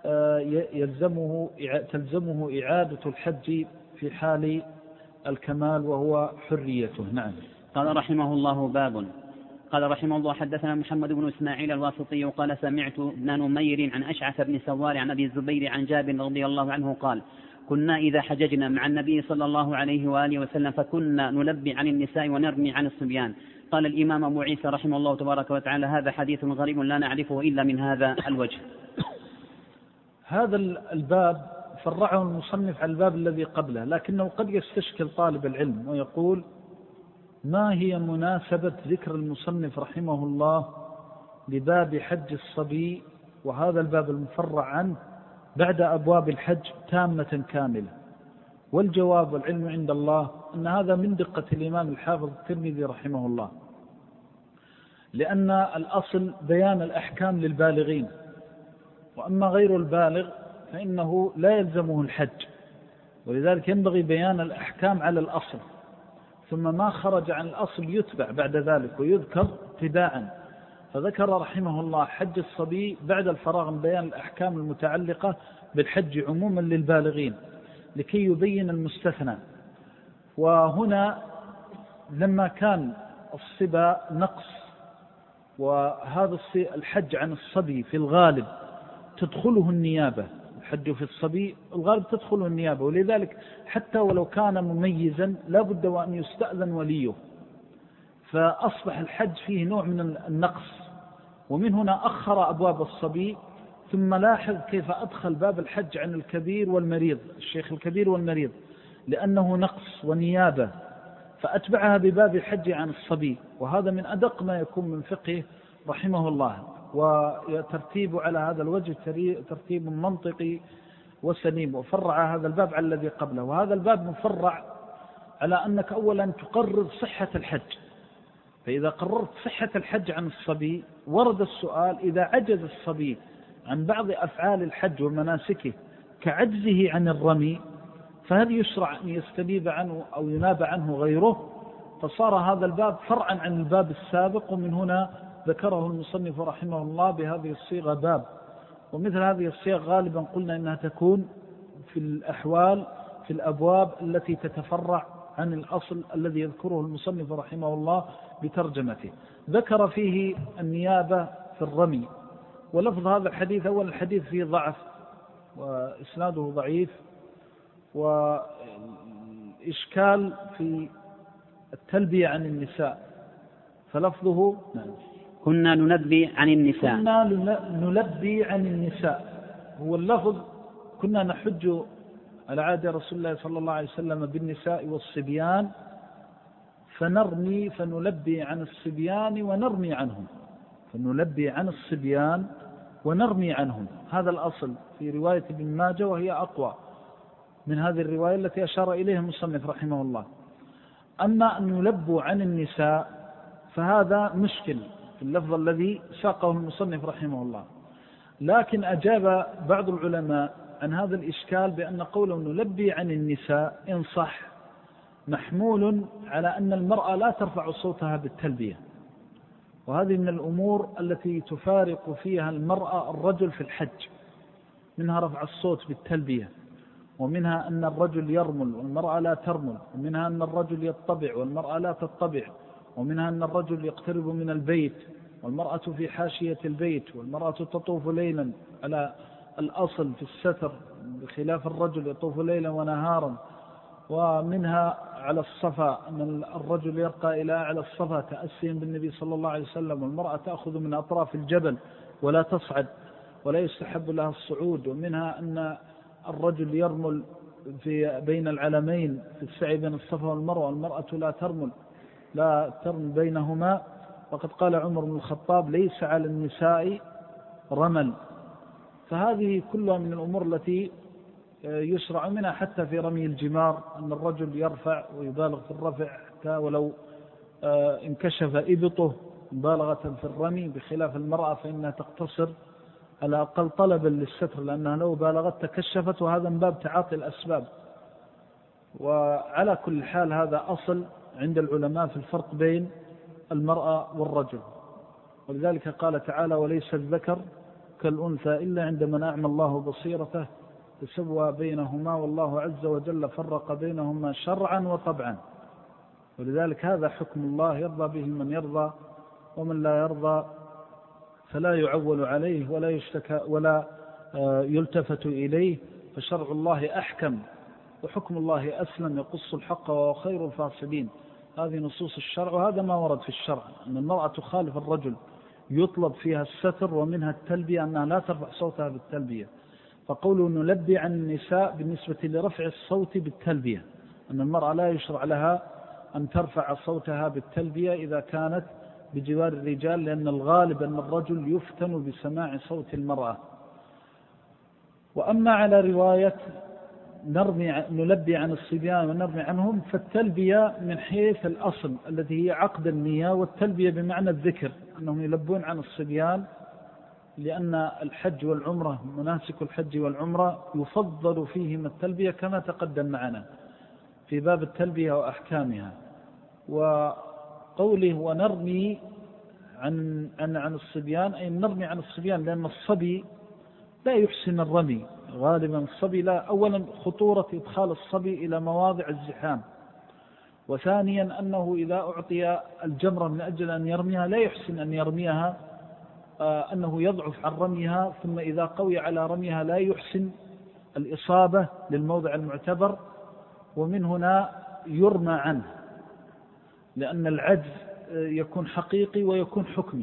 تلزمه إعادة الحج في حال الكمال وهو حريته. نعم. قال رحمه الله: باب. قال رحمه الله: حدثنا محمد بن إسماعيل الواسطي قال سمعت ابن نمير عن أشعث بن سوار عن أبي الزبير عن جابر رضي الله عنه قال: كنا إذا حججنا مع النبي صلى الله عليه وآله وسلم فكنا نلبي عن النساء ونرمي عن الصبيان. قال الإمام أبو عيسى رحمه الله تبارك وتعالى: هذا حديث غريب لا نعرفه إلا من هذا الوجه. هذا الباب فرعه المصنف على الباب الذي قبله، لكنه قد يستشكل طالب العلم ويقول: ما هي مناسبة ذكر المصنف رحمه الله لباب حج الصبي وهذا الباب المفرع عنه بعد أبواب الحج تامة كاملة؟ والجواب والعلم عند الله أن هذا من دقة الإمام الحافظ الترمذي رحمه الله، لأن الأصل بيان الأحكام للبالغين، وأما غير البالغ فإنه لا يلزمه الحج، ولذلك ينبغي بيان الأحكام على الأصل، ثم ما خرج عن الأصل يتبع بعد ذلك ويذكر ابتداءً. فذكر رحمه الله حج الصبي بعد الفراغ من بيان الأحكام المتعلقة بالحج عموما للبالغين لكي يبين المستثنى. وهنا لما كان الصبا نقص، وهذا الحج عن الصبي في الغالب تدخله النيابة، الحج في الصبي الغالب تدخله النيابة، ولذلك حتى ولو كان مميزا لا بد وأن يستأذن وليه، فأصبح الحج فيه نوع من النقص. ومن هنا أخر أبواب الصبي، ثم لاحظ كيف أدخل باب الحج عن الكبير والمريض، الشيخ الكبير والمريض، لأنه نقص ونيابة، فأتبعها بباب الحج عن الصبي. وهذا من أدق ما يكون من فقه رحمه الله، وترتيب على هذا الوجه ترتيب منطقي وسليم، وفرع هذا الباب على الذي قبله. وهذا الباب مفرع على أنك أولا تقرر صحة الحج، فإذا قررت صحة الحج عن الصبي ورد السؤال: إذا عجز الصبي عن بعض أفعال الحج ومناسكه كعجزه عن الرمي، فهل يشرع أن يستنيب عنه أو يناب عنه غيره؟ فصار هذا الباب فرعا عن الباب السابق، ومن هنا ذكره المصنف رحمه الله بهذه الصيغة باب. ومثل هذه الصيغ غالبا قلنا إنها تكون في الأحوال في الأبواب التي تتفرع عن الأصل الذي يذكره المصنف رحمه الله بترجمته. ذكر فيه النيابة في الرمي، ولفظ هذا الحديث أول الحديث فيه ضعف وإسناده ضعيف، وإشكال في التلبية عن النساء، فلفظه كنا نلبي عن النساء، كنا نلبي عن النساء، هو اللفظ كنا نحج على عهد رسول الله صلى الله عليه وسلم بالنساء والصبيان فنرمي فنلبي عن الصبيان ونرمي عنهم، فنلبي عن الصبيان ونرمي عنهم. هذا الأصل في رواية ابن ماجه، وهي أقوى من هذه الرواية التي أشار إليها المصنف رحمه الله. أما أن نلبوا عن النساء فهذا مشكل في اللفظ الذي ساقه المصنف رحمه الله، لكن أجاب بعض العلماء عن هذا الإشكال بأن قوله نلبي عن النساء إن صح محمول على أن المرأة لا ترفع صوتها بالتلبية، وهذه من الأمور التي تفارق فيها المرأة الرجل في الحج، منها رفع الصوت بالتلبية، ومنها أن الرجل يرمل والمرأة لا ترمل، ومنها أن الرجل يطبع والمرأة لا تطبع، ومنها أن الرجل يقترب من البيت والمرأة في حاشية البيت، والمرأة تطوف ليلا على الأصل في الستر بخلاف الرجل يطوف ليلا ونهارا، ومنها على الصفا أن الرجل يرقى إلى أعلى الصفا تأسيا بالنبي صلى الله عليه وسلم، والمرأة تأخذ من أطراف الجبل ولا تصعد ولا يستحب لها الصعود، ومنها أن الرجل يرمل في بين العلمين في السعي بين الصفا والمروة، والمرأة لا ترمل بينهما، وقد قال عمر بن الخطاب ليس على النساء رمل. فهذه كلها من الأمور التي يشرع منها حتى في رمي الجمار، أن الرجل يرفع ويبالغ في الرفع حتى ولو انكشف إبطه مبالغة في الرمي، بخلاف المرأة فإنها تقتصر على الأقل طلبا للستر، لأنها لو بالغت تكشفت، وهذا من باب تعاطي الأسباب. وعلى كل حال هذا أصل عند العلماء في الفرق بين المرأة والرجل، ولذلك قال تعالى وليس الذكر كالأنثى إلا عندما أعمى الله بصيرته تسوى بينهما، والله عز وجل فرق بينهما شرعا وطبعا، ولذلك هذا حكم الله يرضى به من يرضى، ومن لا يرضى فلا يعول عليه ولا يشتكى ولا يلتفت إليه، فشرع الله أحكم وحكم الله أسلم يقص الحق وهو خير الفاصلين. هذه نصوص الشرع، وهذا ما ورد في الشرع أن المرأة تخالف الرجل يطلب فيها الستر، ومنها التلبية أنها لا ترفع صوتها بالتلبية. فقوله نلبي عن النساء بالنسبة لرفع الصوت بالتلبية، أن المرأة لا يشرع لها أن ترفع صوتها بالتلبية إذا كانت بجوار الرجال، لأن الغالب أن الرجل يفتن بسماع صوت المرأة. وأما على رواية نلبي عن الصبيان ونرمي عنهم، فالتلبية من حيث الأصل الذي هي عقد النية، والتلبية بمعنى الذكر، أنهم يلبون عن الصبيان، لأن الحج والعمرة مناسك الحج والعمرة يفضل فيهما التلبية كما تقدم معنا في باب التلبية وأحكامها. وقوله ونرمي عن الصبيان أي نرمي عن الصبيان، لأن الصبي لا يحسن الرمي غالبا. الصبي لا، أولا خطورة إدخال الصبي إلى مواضع الزحام، وثانيا أنه إذا أعطي الجمرة من أجل أن يرميها لا يحسن أن يرميها، أنه يضعف عن رميها، ثم إذا قوي على رميها لا يحسن الإصابة للموضع المعتبر، ومن هنا يرمى عنه، لأن العجز يكون حقيقي ويكون حكمي.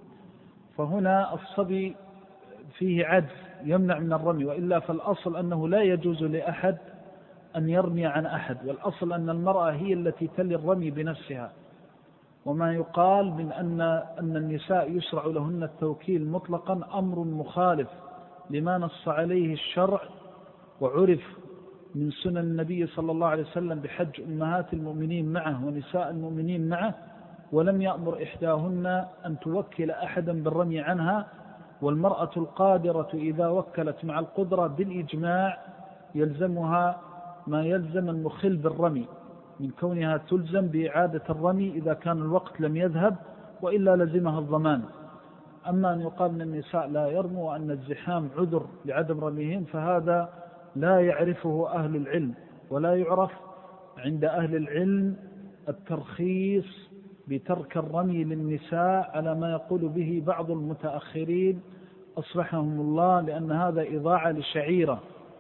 فهنا الصبي فيه عجز يمنع من الرمي، وإلا فالأصل أنه لا يجوز لأحد أن يرمي عن أحد، والأصل أن المرأة هي التي تلي الرمي بنفسها. وما يقال من أن النساء يشرع لهن التوكيل مطلقا أمر مخالف لما نص عليه الشرع، وعرف من سنن النبي صلى الله عليه وسلم بحج أمهات المؤمنين معه ونساء المؤمنين معه، ولم يأمر إحداهن أن توكل أحدا بالرمي عنها. والمرأة القادرة إذا وكلت مع القدرة بالإجماع يلزمها ما يلزم المخل بالرمي، من كونها تلزم بإعادة الرمي إذا كان الوقت لم يذهب، وإلا لزمها الضمان. أما أن يقال أن النساء لا يرموا وأن الزحام عذر لعدم رميهم، فهذا لا يعرفه أهل العلم، ولا يعرف عند أهل العلم الترخيص بترك الرمي للنساء على ما يقول به بعض المتأخرين أصلحهم الله، لأن هذا إضاعة لشعيرة،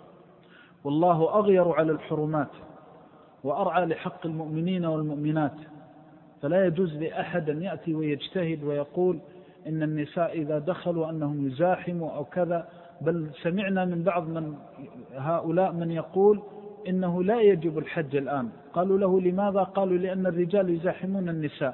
والله أغير على الحرمات وأرعى لحق المؤمنين والمؤمنات. فلا يجوز لأحد أن يأتي ويجتهد ويقول إن النساء إذا دخلوا أنهم يزاحموا أو كذا، بل سمعنا من بعض من هؤلاء من يقول إنه لا يجب الحج الآن. قالوا له لماذا؟ قالوا لأن الرجال يزاحمون النساء.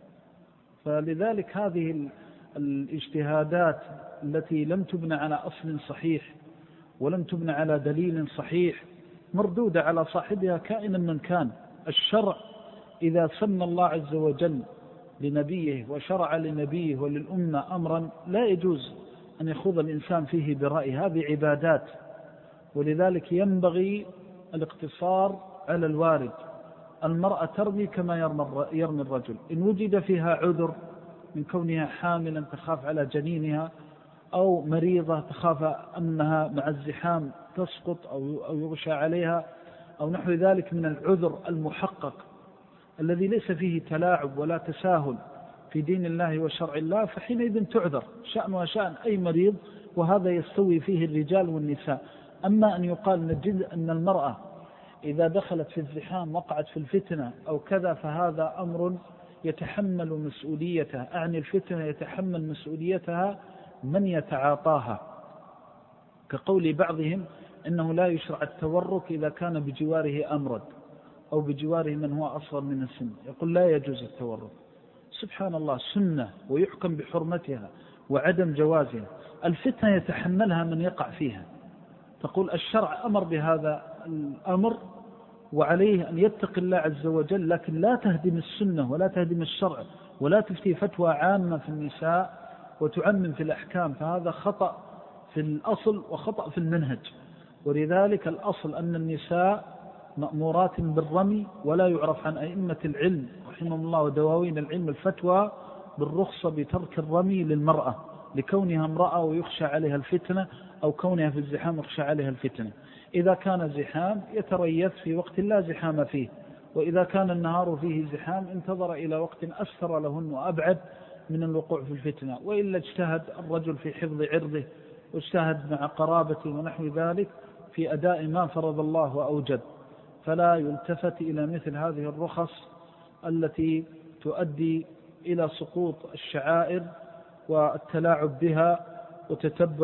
فلذلك هذه الاجتهادات التي لم تبنى على أصل صحيح ولم تبنى على دليل صحيح مردودة على صاحبها كائنا من كان. الشرع إذا سن الله عز وجل لنبيه وشرع لنبيه وللأمة أمرا لا يجوز أن يخوض الإنسان فيه برأي، هذه عبادات، ولذلك ينبغي الاقتصار على الوارد. المرأة ترمي كما يرمي الرجل، إن وجد فيها عذر من كونها حاملا تخاف على جنينها، أو مريضة تخاف أنها مع الزحام تسقط أو يغشى عليها، أو نحو ذلك من العذر المحقق الذي ليس فيه تلاعب ولا تساهل في دين الله وشرع الله، فحينئذ تعذر شأنها شأن أي مريض، وهذا يستوي فيه الرجال والنساء. أما أن يقال نجد أن المرأة إذا دخلت في الزحام وقعت في الفتنة أو كذا، فهذا أمر يتحمل مسؤوليته، أعني الفتنة يتحمل مسؤوليتها من يتعاطاها، كقول بعضهم إنه لا يشرع التورك إذا كان بجواره أمرد أو بجواره من هو أصغر من السن، يقول لا يجوز التورك. سبحان الله، سنة ويحكم بحرمتها وعدم جوازها. الفتنة يتحملها من يقع فيها، تقول الشرع أمر بهذا الأمر وعليه أن يتقي الله عز وجل، لكن لا تهدم السنة ولا تهدم الشرع ولا تفتي فتوى عامة في النساء وتعمم في الأحكام، فهذا خطأ في الأصل وخطأ في المنهج. ولذلك الأصل أن النساء مأمورات بالرمي، ولا يعرف عن أئمة العلم رحمهم الله ودواوين العلم الفتوى بالرخصة بترك الرمي للمرأة لكونها امرأة ويخشى عليها الفتنة، أو كونها في الزحام يخشى عليها الفتنة. إذا كان زحام يتريث في وقت لا زحام فيه، وإذا كان النهار فيه زحام انتظر إلى وقت أسر لهن وأبعد من الوقوع في الفتنة، وإلا اجتهد الرجل في حفظ عرضه واجتهد مع قرابته ونحو ذلك في أداء ما فرض الله وأوجب. فلا يلتفت إلى مثل هذه الرخص التي تؤدي إلى سقوط الشعائر والتلاعب بها وتتبع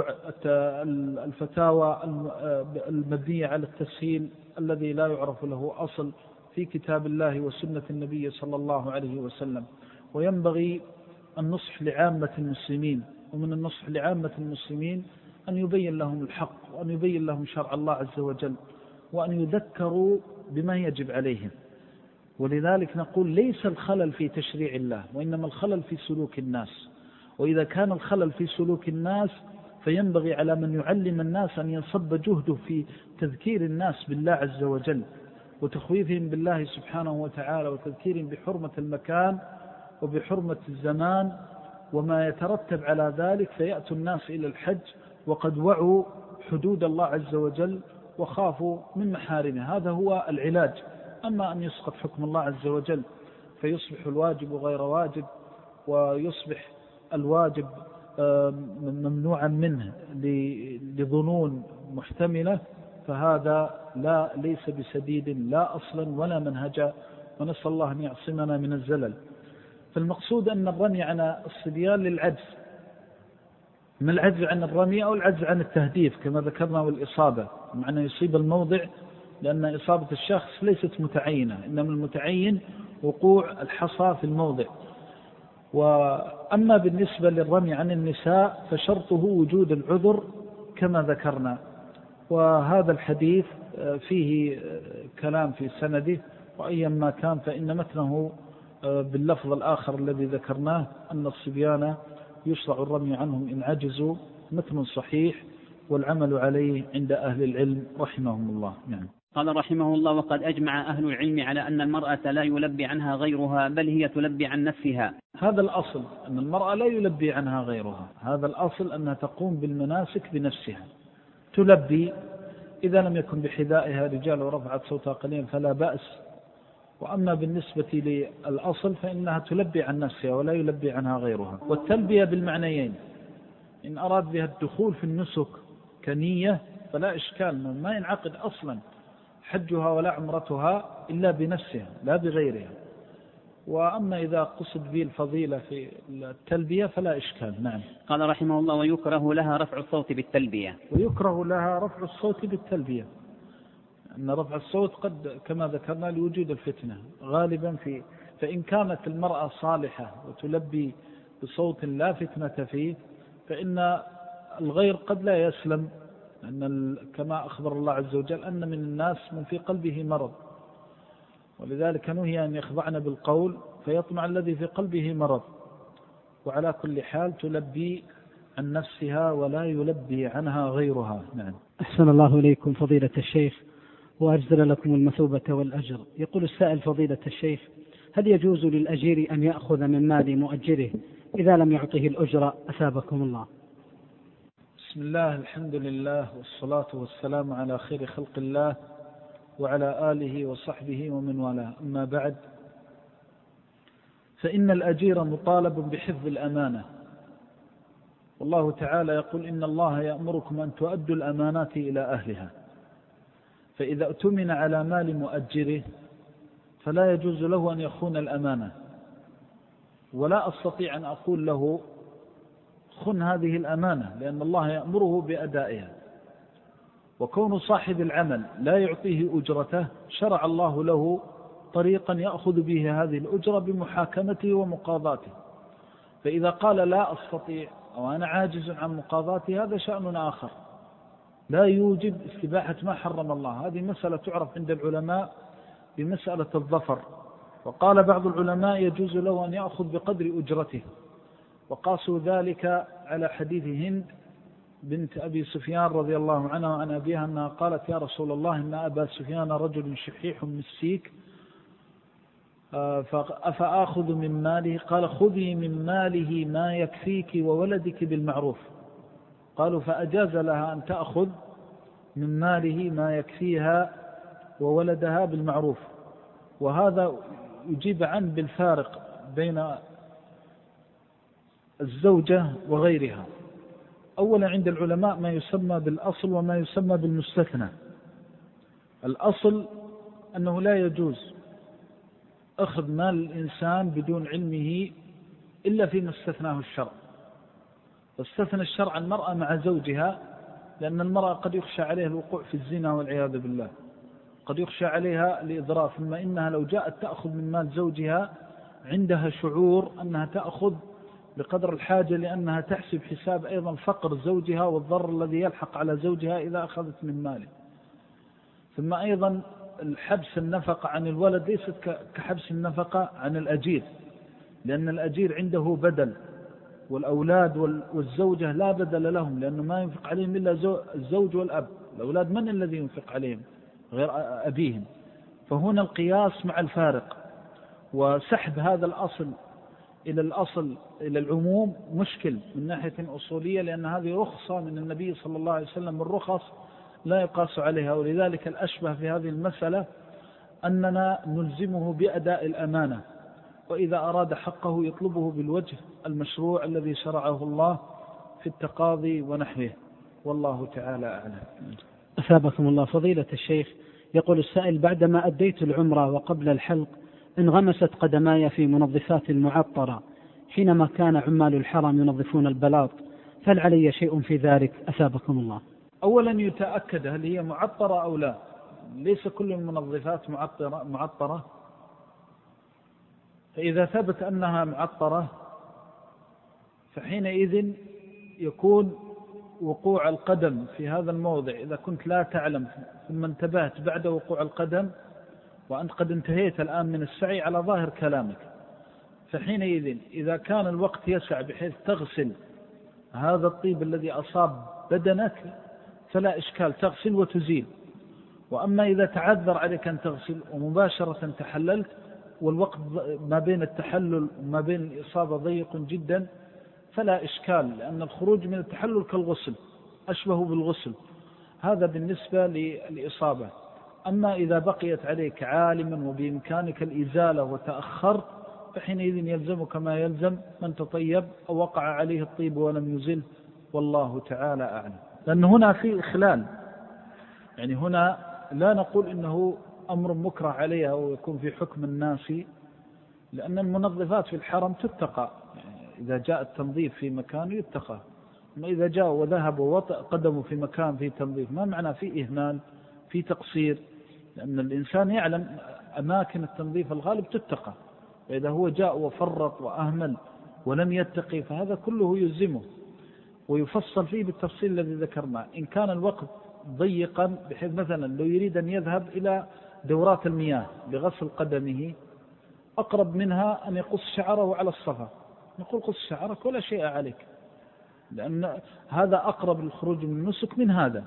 الفتاوى المبنية على التسهيل الذي لا يعرف له أصل في كتاب الله وسنة النبي صلى الله عليه وسلم. وينبغي النصح لعامة المسلمين، ومن النصح لعامة المسلمين أن يبين لهم الحق وأن يبين لهم شرع الله عز وجل وأن يذكروا بما يجب عليهم. ولذلك نقول ليس الخلل في تشريع الله، وإنما الخلل في سلوك الناس. وإذا كان الخلل في سلوك الناس فينبغي على من يعلم الناس أن ينصب جهده في تذكير الناس بالله عز وجل وتخويفهم بالله سبحانه وتعالى وتذكيرهم بحرمة المكان وبحرمة الزمان وما يترتب على ذلك، فيأتوا الناس إلى الحج وقد وعوا حدود الله عز وجل وخافوا من محارمه. هذا هو العلاج. أما أن يسقط حكم الله عز وجل فيصبح الواجب غير واجب، ويصبح الواجب ممنوعا منه لظنون محتملة، فهذا ليس بسديد لا أصلا ولا منهجا، ونسأل الله أن يعصمنا من الزلل. فالمقصود أن الرمي عن الصبيان للعجز، من العجز عن الرمي أو العجز عن التهديف كما ذكرنا، والإصابة، معنى يصيب الموضع، لأن إصابة الشخص ليست متعينة، إنما المتعين وقوع الحصى في الموضع. وأما بالنسبة للرمي عن النساء فشرطه وجود العذر كما ذكرنا، وهذا الحديث فيه كلام في سنده، وأيا ما كان فإن متنه باللفظ الآخر الذي ذكرناه أن الصبيان يشرع الرمي عنهم إن عجزوا، متن صحيح والعمل عليه عند أهل العلم رحمهم الله. يعني قال رحمه الله: وقد أجمع أهل العلم على أن المرأة لا يلبي عنها غيرها، بل هي تلبي عن نفسها. هذا الأصل، أن المرأة لا يلبي عنها غيرها، هذا الأصل أنها تقوم بالمناسك بنفسها، تلبي إذا لم يكن بحذائها رجال ورفعت صوتها قليلا فلا بأس. وأما بالنسبة للأصل فإنها تلبي عن نفسها ولا يلبي عنها غيرها. والتلبية بالمعنيين، إن أراد بها الدخول في النسك كنية فلا إشكال، ما ينعقد أصلا حجها ولا عمرتها إلا بنفسها لا بغيرها. وأما إذا قصد به الفضيلة في التلبية فلا إشكال. نعم. قال رحمه الله: ويكره لها رفع الصوت بالتلبية. ويكره لها رفع الصوت بالتلبية، أن رفع الصوت قد كما ذكرنا لوجود الفتنة غالبا فإن كانت المرأة صالحة وتلبي بصوت لا فتنة فيه فإن الغير قد لا يسلم، أن كما أخبر الله عز وجل أن من الناس من في قلبه مرض، ولذلك نهي أن يخضعن بالقول فيطمع الذي في قلبه مرض. وعلى كل حال تلبي عن نفسها ولا يلبي عنها غيرها. نعم. أحسن الله إليكم فضيلة الشيخ وأجزل لكم المثوبة والأجر. يقول السائل: فضيلة الشيخ، هل يجوز للأجير أن يأخذ من مال مؤجره إذا لم يعطه الأجرة؟ أثابكم الله. بسم الله، الحمد لله، والصلاة والسلام على خير خلق الله وعلى آله وصحبه ومن والاه. أما بعد، فإن الأجير مطالب بحفظ الأمانة، والله تعالى يقول: إن الله يأمركم أن تؤدوا الأمانات إلى أهلها. فإذا اؤتمن على مال مؤجره فلا يجوز له أن يخون الأمانة، ولا أستطيع أن أقول له خن هذه الأمانة، لأن الله يأمره بأدائها. وكون صاحب العمل لا يعطيه أجرته شرع الله له طريقا يأخذ به هذه الأجرة بمحاكمته ومقاضاته. فإذا قال لا أستطيع أو أنا عاجز عن مقاضاته هذا شأن آخر، لا يوجب استباحة ما حرم الله. هذه مسألة تعرف عند العلماء بمسألة الظفر. وقال بعض العلماء يجوز له أن يأخذ بقدر أجرته، وقاسوا ذلك على حديث هند بنت أبي سفيان رضي الله عنها وعن أبيها أنها قالت: يا رسول الله، إن أبا سفيان رجل شحيح مسيك، فأخذ من ماله؟ قال: خذي من ماله ما يكفيك وولدك بالمعروف. قالوا: فأجاز لها أن تأخذ من ماله ما يكفيها وولدها بالمعروف. وهذا يجيب عنه بالفارق بين الزوجة وغيرها. أولا عند العلماء ما يسمى بالأصل وما يسمى بالمستثنى. الأصل أنه لا يجوز أخذ مال الإنسان بدون علمه إلا فيما استثناه الشرع. واستثنى الشرع المرأة مع زوجها، لأن المرأة قد يخشى عليها الوقوع في الزنا والعياذ بالله، قد يخشى عليها الإضرار. ثم إنها لو جاءت تأخذ من مال زوجها عندها شعور أنها تأخذ بقدر الحاجة، لأنها تحسب حساب أيضا فقر زوجها والضرر الذي يلحق على زوجها إذا أخذت من ماله. ثم أيضا الحبس النفقة عن الولد ليست كحبس النفقة عن الأجير، لأن الأجير عنده بدل، والأولاد والزوجة لا بدل لهم، لأنه ما ينفق عليهم إلا الزوج والأب. الأولاد من الذي ينفق عليهم غير أبيهم؟ فهنا القياس مع الفارق. وسحب هذا الأصل إلى العموم مشكل من ناحية أصولية، لأن هذه رخصة من النبي صلى الله عليه وسلم، الرخص لا يقاس عليها. ولذلك الأشبه في هذه المسألة أننا نلزمه بأداء الأمانة، وإذا أراد حقه يطلبه بالوجه المشروع الذي شرعه الله في التقاضي ونحوه، والله تعالى أعلم. أثابكم الله فضيلة الشيخ. يقول السائل: بعدما أديت العمرة وقبل الحلق انغمست قدماي في منظفات المعطرة حينما كان عمال الحرم ينظفون البلاط، فهل علي شيء في ذلك؟ أثابكم الله. أولا يتأكد هل هي معطرة أو لا، ليس كل المنظفات معطرة، فإذا ثبت أنها معطرة فحينئذ يكون وقوع القدم في هذا الموضع، إذا كنت لا تعلم ثم انتبهت بعد وقوع القدم وأنت قد انتهيت الآن من السعي على ظاهر كلامك، فحينئذ إذا كان الوقت يسع بحيث تغسل هذا الطيب الذي أصاب بدنك فلا إشكال، تغسل وتزيل. وأما إذا تعذر عليك أن تغسل ومباشرة تحللت والوقت ما بين التحلل وما بين الإصابة ضيق جدا فلا إشكال، لأن الخروج من التحلل كالغسل، أشبه بالغسل، هذا بالنسبة للإصابة. أما إذا بقيت عليك عالما وبإمكانك الإزالة وتأخرت فحينئذ يلزمك ما يلزم من تطيب أو وقع عليه الطيب ولم يزل، والله تعالى أعلم. لأن هنا في إخلال، يعني هنا لا نقول إنه أمر مكره عليها ويكون في حكم الناس، لأن المنظفات في الحرم تتقى، يعني إذا جاء التنظيف في مكان يتقى، أما إذا جاء وذهب ووطأ قدمه في مكان فيه تنظيف ما معنى فيه إهمال، فيه تقصير، لأن الإنسان يعلم أماكن التنظيف الغالب تتقى، وإذا هو جاء وفرط وأهمل ولم يتقي فهذا كله يلزمه، ويفصل فيه بالتفصيل الذي ذكرناه. إن كان الوقت ضيقا بحيث مثلا لو يريد أن يذهب إلى دورات المياه لغسل قدمه أقرب منها أن يقص شعره على الصفا، نقول قص شعرك ولا شيء عليك، لأن هذا أقرب للخروج من النسك من هذا.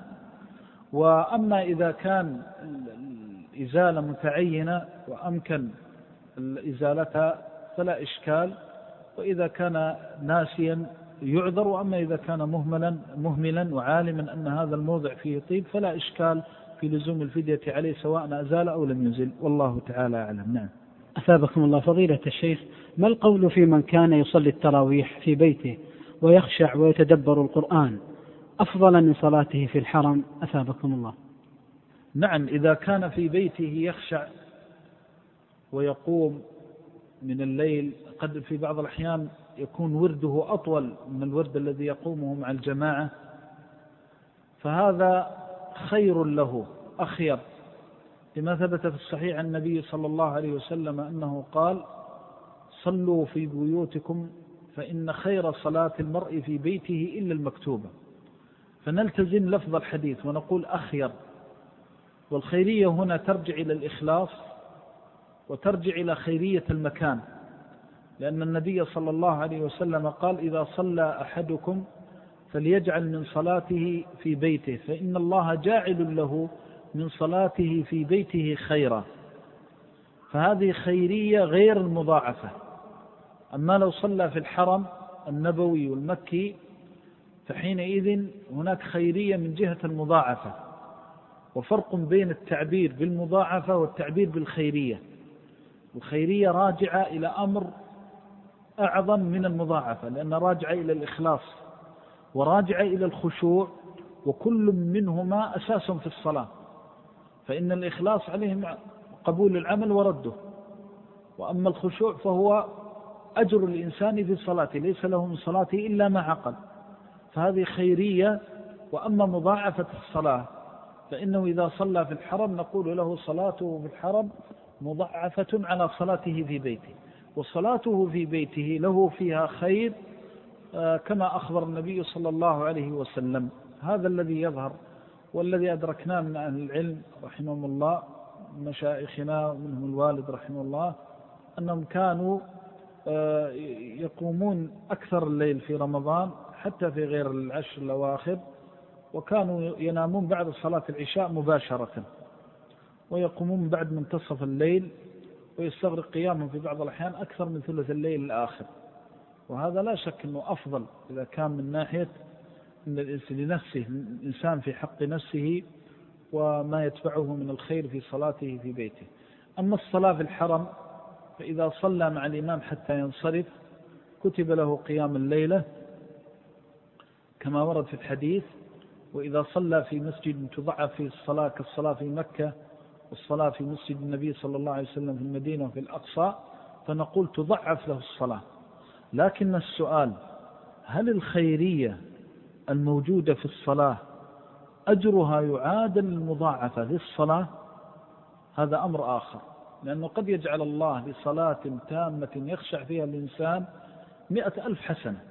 وأما إذا كان الإزالة متعينة وأمكن الإزالة فلا إشكال، وإذا كان ناسيا يعذر، وأما إذا كان مهملا وعالما أن هذا الموضع فيه طيب فلا إشكال في لزوم الفدية عليه سواء أزال أو لم يزل، والله تعالى أعلم. نعم. أثابكم الله فضيلة الشيخ. ما القول في من كان يصلي التراويح في بيته ويخشع ويتدبر القرآن أفضل من صلاته في الحرم؟ أثابكم الله. نعم، إذا كان في بيته يخشع ويقوم من الليل، قد في بعض الأحيان يكون ورده أطول من الورد الذي يقومه مع الجماعة، فهذا خير له أخير، لما ثبت في الصحيح عن النبي صلى الله عليه وسلم أنه قال: صلوا في بيوتكم فإن خير صلاة المرء في بيته إلا المكتوبة. فنلتزم لفظ الحديث ونقول أخير، والخيرية هنا ترجع إلى الإخلاص وترجع إلى خيرية المكان، لأن النبي صلى الله عليه وسلم قال: إذا صلى أحدكم فليجعل من صلاته في بيته فإن الله جاعل له من صلاته في بيته خيرا. فهذه خيرية غير المضاعفة. أما لو صلى في الحرم النبوي والمكي فحينئذ هناك خيرية من جهة المضاعفة، وفرق بين التعبير بالمضاعفة والتعبير بالخيرية. الخيرية راجعة إلى أمر أعظم من المضاعفة، لأن راجعة إلى الإخلاص وراجعة إلى الخشوع، وكل منهما أساس في الصلاة، فإن الإخلاص عليهم قبول العمل ورده، وأما الخشوع فهو أجر الإنسان في صلاته، ليس له من صلاته إلا ما عقل، فهذه خيرية. وأما مضاعفة الصلاة فإنه إذا صلى في الحرم نقول له صلاته في الحرم مضاعفة على صلاته في بيته، وصلاته في بيته له فيها خير كما أخبر النبي صلى الله عليه وسلم. هذا الذي يظهر والذي أدركناه من أهل العلم رحمهم الله، مشايخنا منهم الوالد رحمه الله، أنهم كانوا يقومون أكثر الليل في رمضان حتى في غير العشر الأواخر، وكانوا ينامون بعد صلاة العشاء مباشرة ويقومون بعد منتصف الليل، ويستغرق قيامهم في بعض الأحيان أكثر من ثلث الليل الآخر. وهذا لا شك أنه أفضل إذا كان من ناحية لنفسه الإنسان في حق نفسه وما يتبعه من الخير في صلاته في بيته. أما الصلاة في الحرم فإذا صلى مع الإمام حتى ينصرف كتب له قيام الليلة كما ورد في الحديث. وإذا صلى في مسجد تضعف فيه الصلاة كالصلاة في مكة والصلاة في مسجد النبي صلى الله عليه وسلم في المدينة وفي الأقصى فنقول تضعف له الصلاة. لكن السؤال هل الخيرية الموجودة في الصلاة أجرها يعادل المضاعفة للصلاة؟ هذا أمر آخر، لأنه قد يجعل الله لصلاة تامة يخشع فيها الإنسان 100,000 حسنة،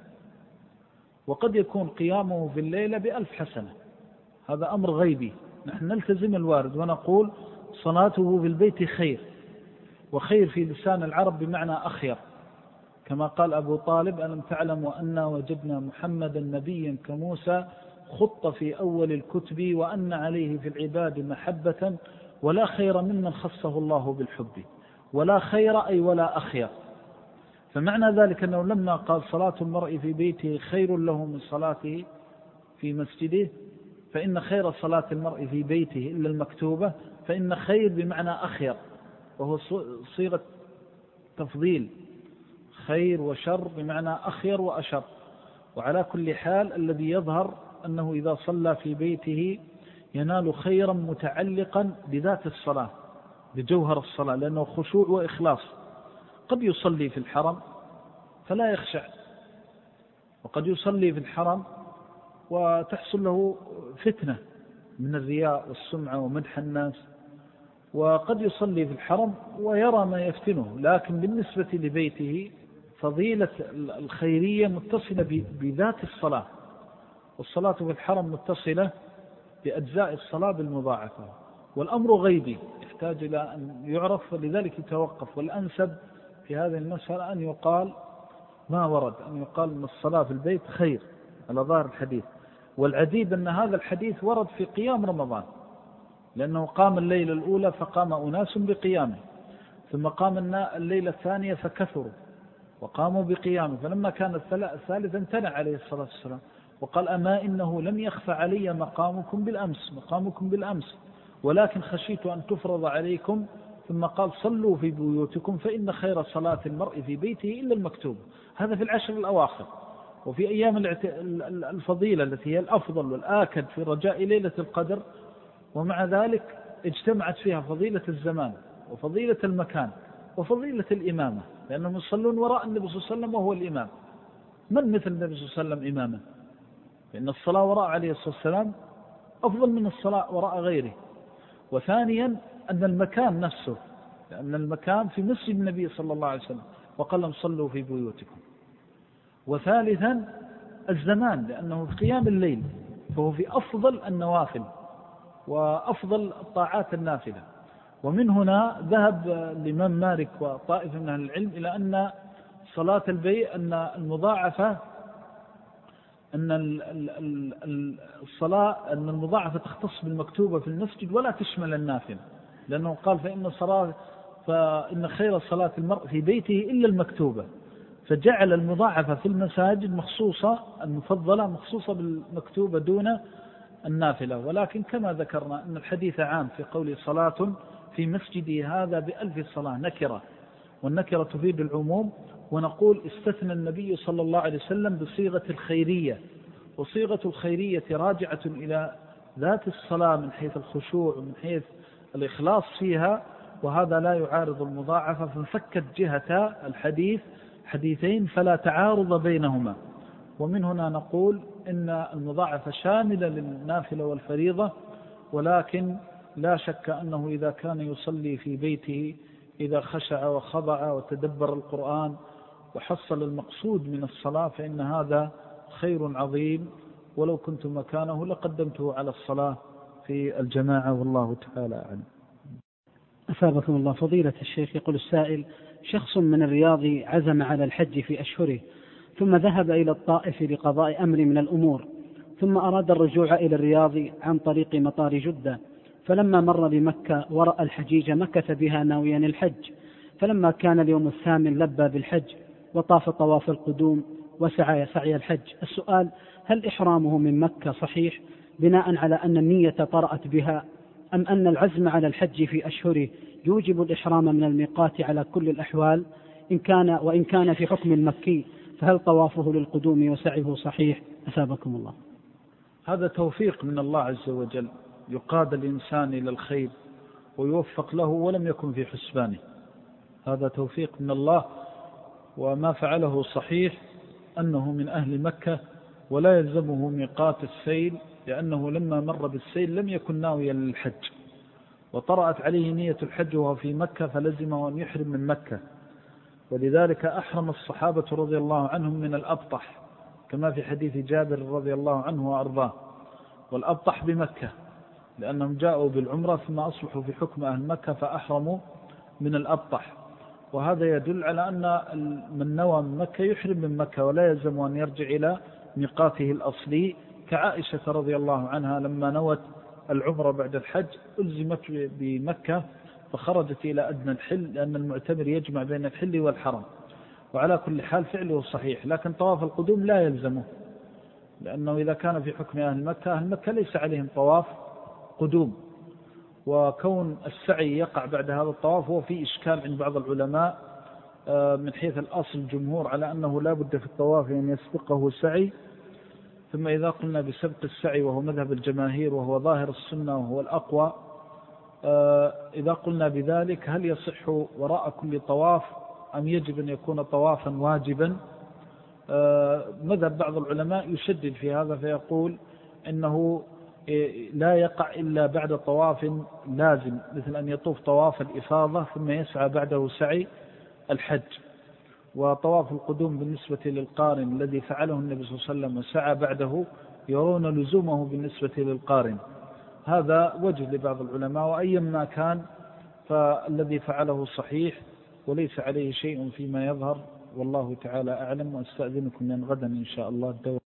وقد يكون قيامه في الليلة ب1000 حسنة. هذا أمر غيبي، نحن نلتزم الوارد ونقول صلاته في البيت خير، وخير في لسان العرب بمعنى أخير، كما قال أبو طالب: ألم تعلم وأنا وجدنا محمدا نبيا كموسى خط في أول الكتب وأن عليه في العباد محبة ولا خير ممن خصه الله بالحب. ولا خير أي ولا أخير. فمعنى ذلك أنه لما قال صلاة المرء في بيته خير له من صلاته في مسجده، فإن خير صلاة المرء في بيته إلا المكتوبة، فإن خير بمعنى أخير، وهو صيغة تفضيل، خير وشر بمعنى أخير وأشر. وعلى كل حال الذي يظهر أنه إذا صلى في بيته ينال خيرا متعلقا بذات الصلاة، بجوهر الصلاة، لأنه خشوع وإخلاص. قد يصلي في الحرم فلا يخشع، وقد يصلي في الحرم وتحصل له فتنة من الرياء والسمعة ومدح الناس، وقد يصلي في الحرم ويرى ما يفتنه. لكن بالنسبة لبيته فضيلة الخيرية متصلة بذات الصلاة، والصلاة في الحرم متصلة بأجزاء الصلاة بالمضاعفة. والأمر غيبي يحتاج إلى أن يعرف، ولذلك يتوقف. والأنسب في هذه المسألة أن يقال ما ورد، أن يقال أن الصلاة في البيت خير على ظاهر الحديث. والعجيب أن هذا الحديث ورد في قيام رمضان، لأنه قام الليلة الأولى فقام أناس بقيامه، ثم قام الليلة الثانية فكثروا وقاموا بقيامه، فلما كان الثالث امتنع عليه الصلاة والسلام وقال: أما إنه لم يخف علي مقامكم بالأمس ولكن خشيت أن تفرض عليكم. ثم قال: صلوا في بيوتكم فإن خير صلاة المرء في بيته إلا المكتوب. هذا في العشر الأواخر. وفي أيام الفضيلة التي هي الأفضل والآكد في رجاء ليلة القدر، ومع ذلك اجتمعت فيها فضيلة الزمان وفضيلة المكان وفضيلة الإمامة، لأنهم يصلون وراء النبي صلى الله عليه وسلم وهو الإمام. من مثل النبي صلى الله عليه وسلم إماما؟ لأن الصلاة وراء عليه الصلاة والسلام أفضل من الصلاة وراء غيره. وثانيا أن المكان نفسه، لأن المكان في مسجد النبي صلى الله عليه وسلم وقال لهم: صلوا في بيوتكم. وثالثا الزمان، لأنه في قيام الليل، فهو في أفضل النوافل وأفضل الطاعات النافلة. ومن هنا ذهب الإمام مالك وطائفة من أهل العلم إلى أن صلاة البيت، أن المضاعفة، أن الصلاة، أن المضاعفة تختص بالمكتوبة في المسجد ولا تشمل النافلة، لأنه قال: فإن خير صلاة المرء في بيته إلا المكتوبة، فجعل المضاعفة في المساجد مخصوصة، المفضلة مخصوصة بالمكتوبة دون النافلة. ولكن كما ذكرنا أن الحديث عام في قول صلاة في مسجدي هذا ب1000 صلاة نكرة، والنكرة تفيد العموم. ونقول استثنى النبي صلى الله عليه وسلم بصيغة الخيرية، وصيغة الخيرية راجعة إلى ذات الصلاة من حيث الخشوع ومن حيث الإخلاص فيها، وهذا لا يعارض المضاعفة. فانفكت جهة الحديث حديثين فلا تعارض بينهما. ومن هنا نقول إن المضاعفة شاملة للنافلة والفريضة، ولكن لا شك أنه إذا كان يصلي في بيته، إذا خشع وخضع وتدبر القرآن وحصل المقصود من الصلاة، فإن هذا خير عظيم، ولو كنت مكانه لقدمته على الصلاة في الجماعة، والله تعالى أعلم. أثابكم الله. فضيلة الشيخ، يقول السائل: شخص من الرياض عزم على الحج في أشهره، ثم ذهب إلى الطائف لقضاء أمر من الأمور، ثم أراد الرجوع إلى الرياض عن طريق مطار جدة، فلما مر بمكة ورأى الحجيج مكث بها ناويا الحج، فلما كان اليوم الثامن لبى بالحج وطاف طواف القدوم وسعى سعي الحج. السؤال: هل إحرامه من مكة صحيح بناء على أن النية طرأت بها، أم أن العزم على الحج في أشهره يوجب الإحرام من الميقات على كل الأحوال وإن كان في حكم المكي، فهل طوافه للقدوم وسعيه صحيح؟ أثابكم الله. هذا توفيق من الله عز وجل، يقاد الإنسان إلى الخير ويوفق له ولم يكن في حسبانه، هذا توفيق من الله. وما فعله صحيح أنه من أهل مكة ولا يلزمه ميقات السيل، لأنه لما مر بالسيل لم يكن ناويا للحج، وطرأت عليه نية الحج وهو في مكة فلزمه أن يحرم من مكة، ولذلك أحرم الصحابة رضي الله عنهم من الأبطح كما في حديث جابر رضي الله عنه وأرضاه، والأبطح بمكة لأنهم جاءوا بالعمرة ثم أصبحوا في حكم أهل مكة فأحرموا من الأبطح. وهذا يدل على أن من نوى من مكة يحرم من مكة ولا يلزم أن يرجع إلى ميقاته الأصلي، كعائشة رضي الله عنها لما نوت العمرة بعد الحج ألزمت بمكة فخرجت إلى أدنى الحل، لأن المعتمر يجمع بين الحل والحرم. وعلى كل حال فعله صحيح، لكن طواف القدوم لا يلزمه، لأنه إذا كان في حكم أهل مكة ليس عليهم طواف قدوم، وكون السعي يقع بعد هذا الطواف هو في إشكال عند بعض العلماء من حيث الأصل الجمهور على أنه لا بد في الطواف أن يسبقه سعي. ثم إذا قلنا بسبق السعي وهو مذهب الجماهير وهو ظاهر السنة وهو الأقوى، إذا قلنا بذلك هل يصح وراء كل طواف أم يجب أن يكون طوافا واجبا؟ مذهب بعض العلماء يشدد في هذا فيقول إنه لا يقع إلا بعد طواف لازم، مثل أن يطوف طواف الإفاضة ثم يسعى بعده سعي الحج. وطواف القدوم بالنسبة للقارن الذي فعله النبي صلى الله عليه وسلم وسعى بعده يرون لزومه بالنسبة للقارن، هذا وجه لبعض العلماء. وأيما كان فالذي فعله صحيح وليس عليه شيء فيما يظهر، والله تعالى أعلم. وأستأذنكم من غدا إن شاء الله الدورة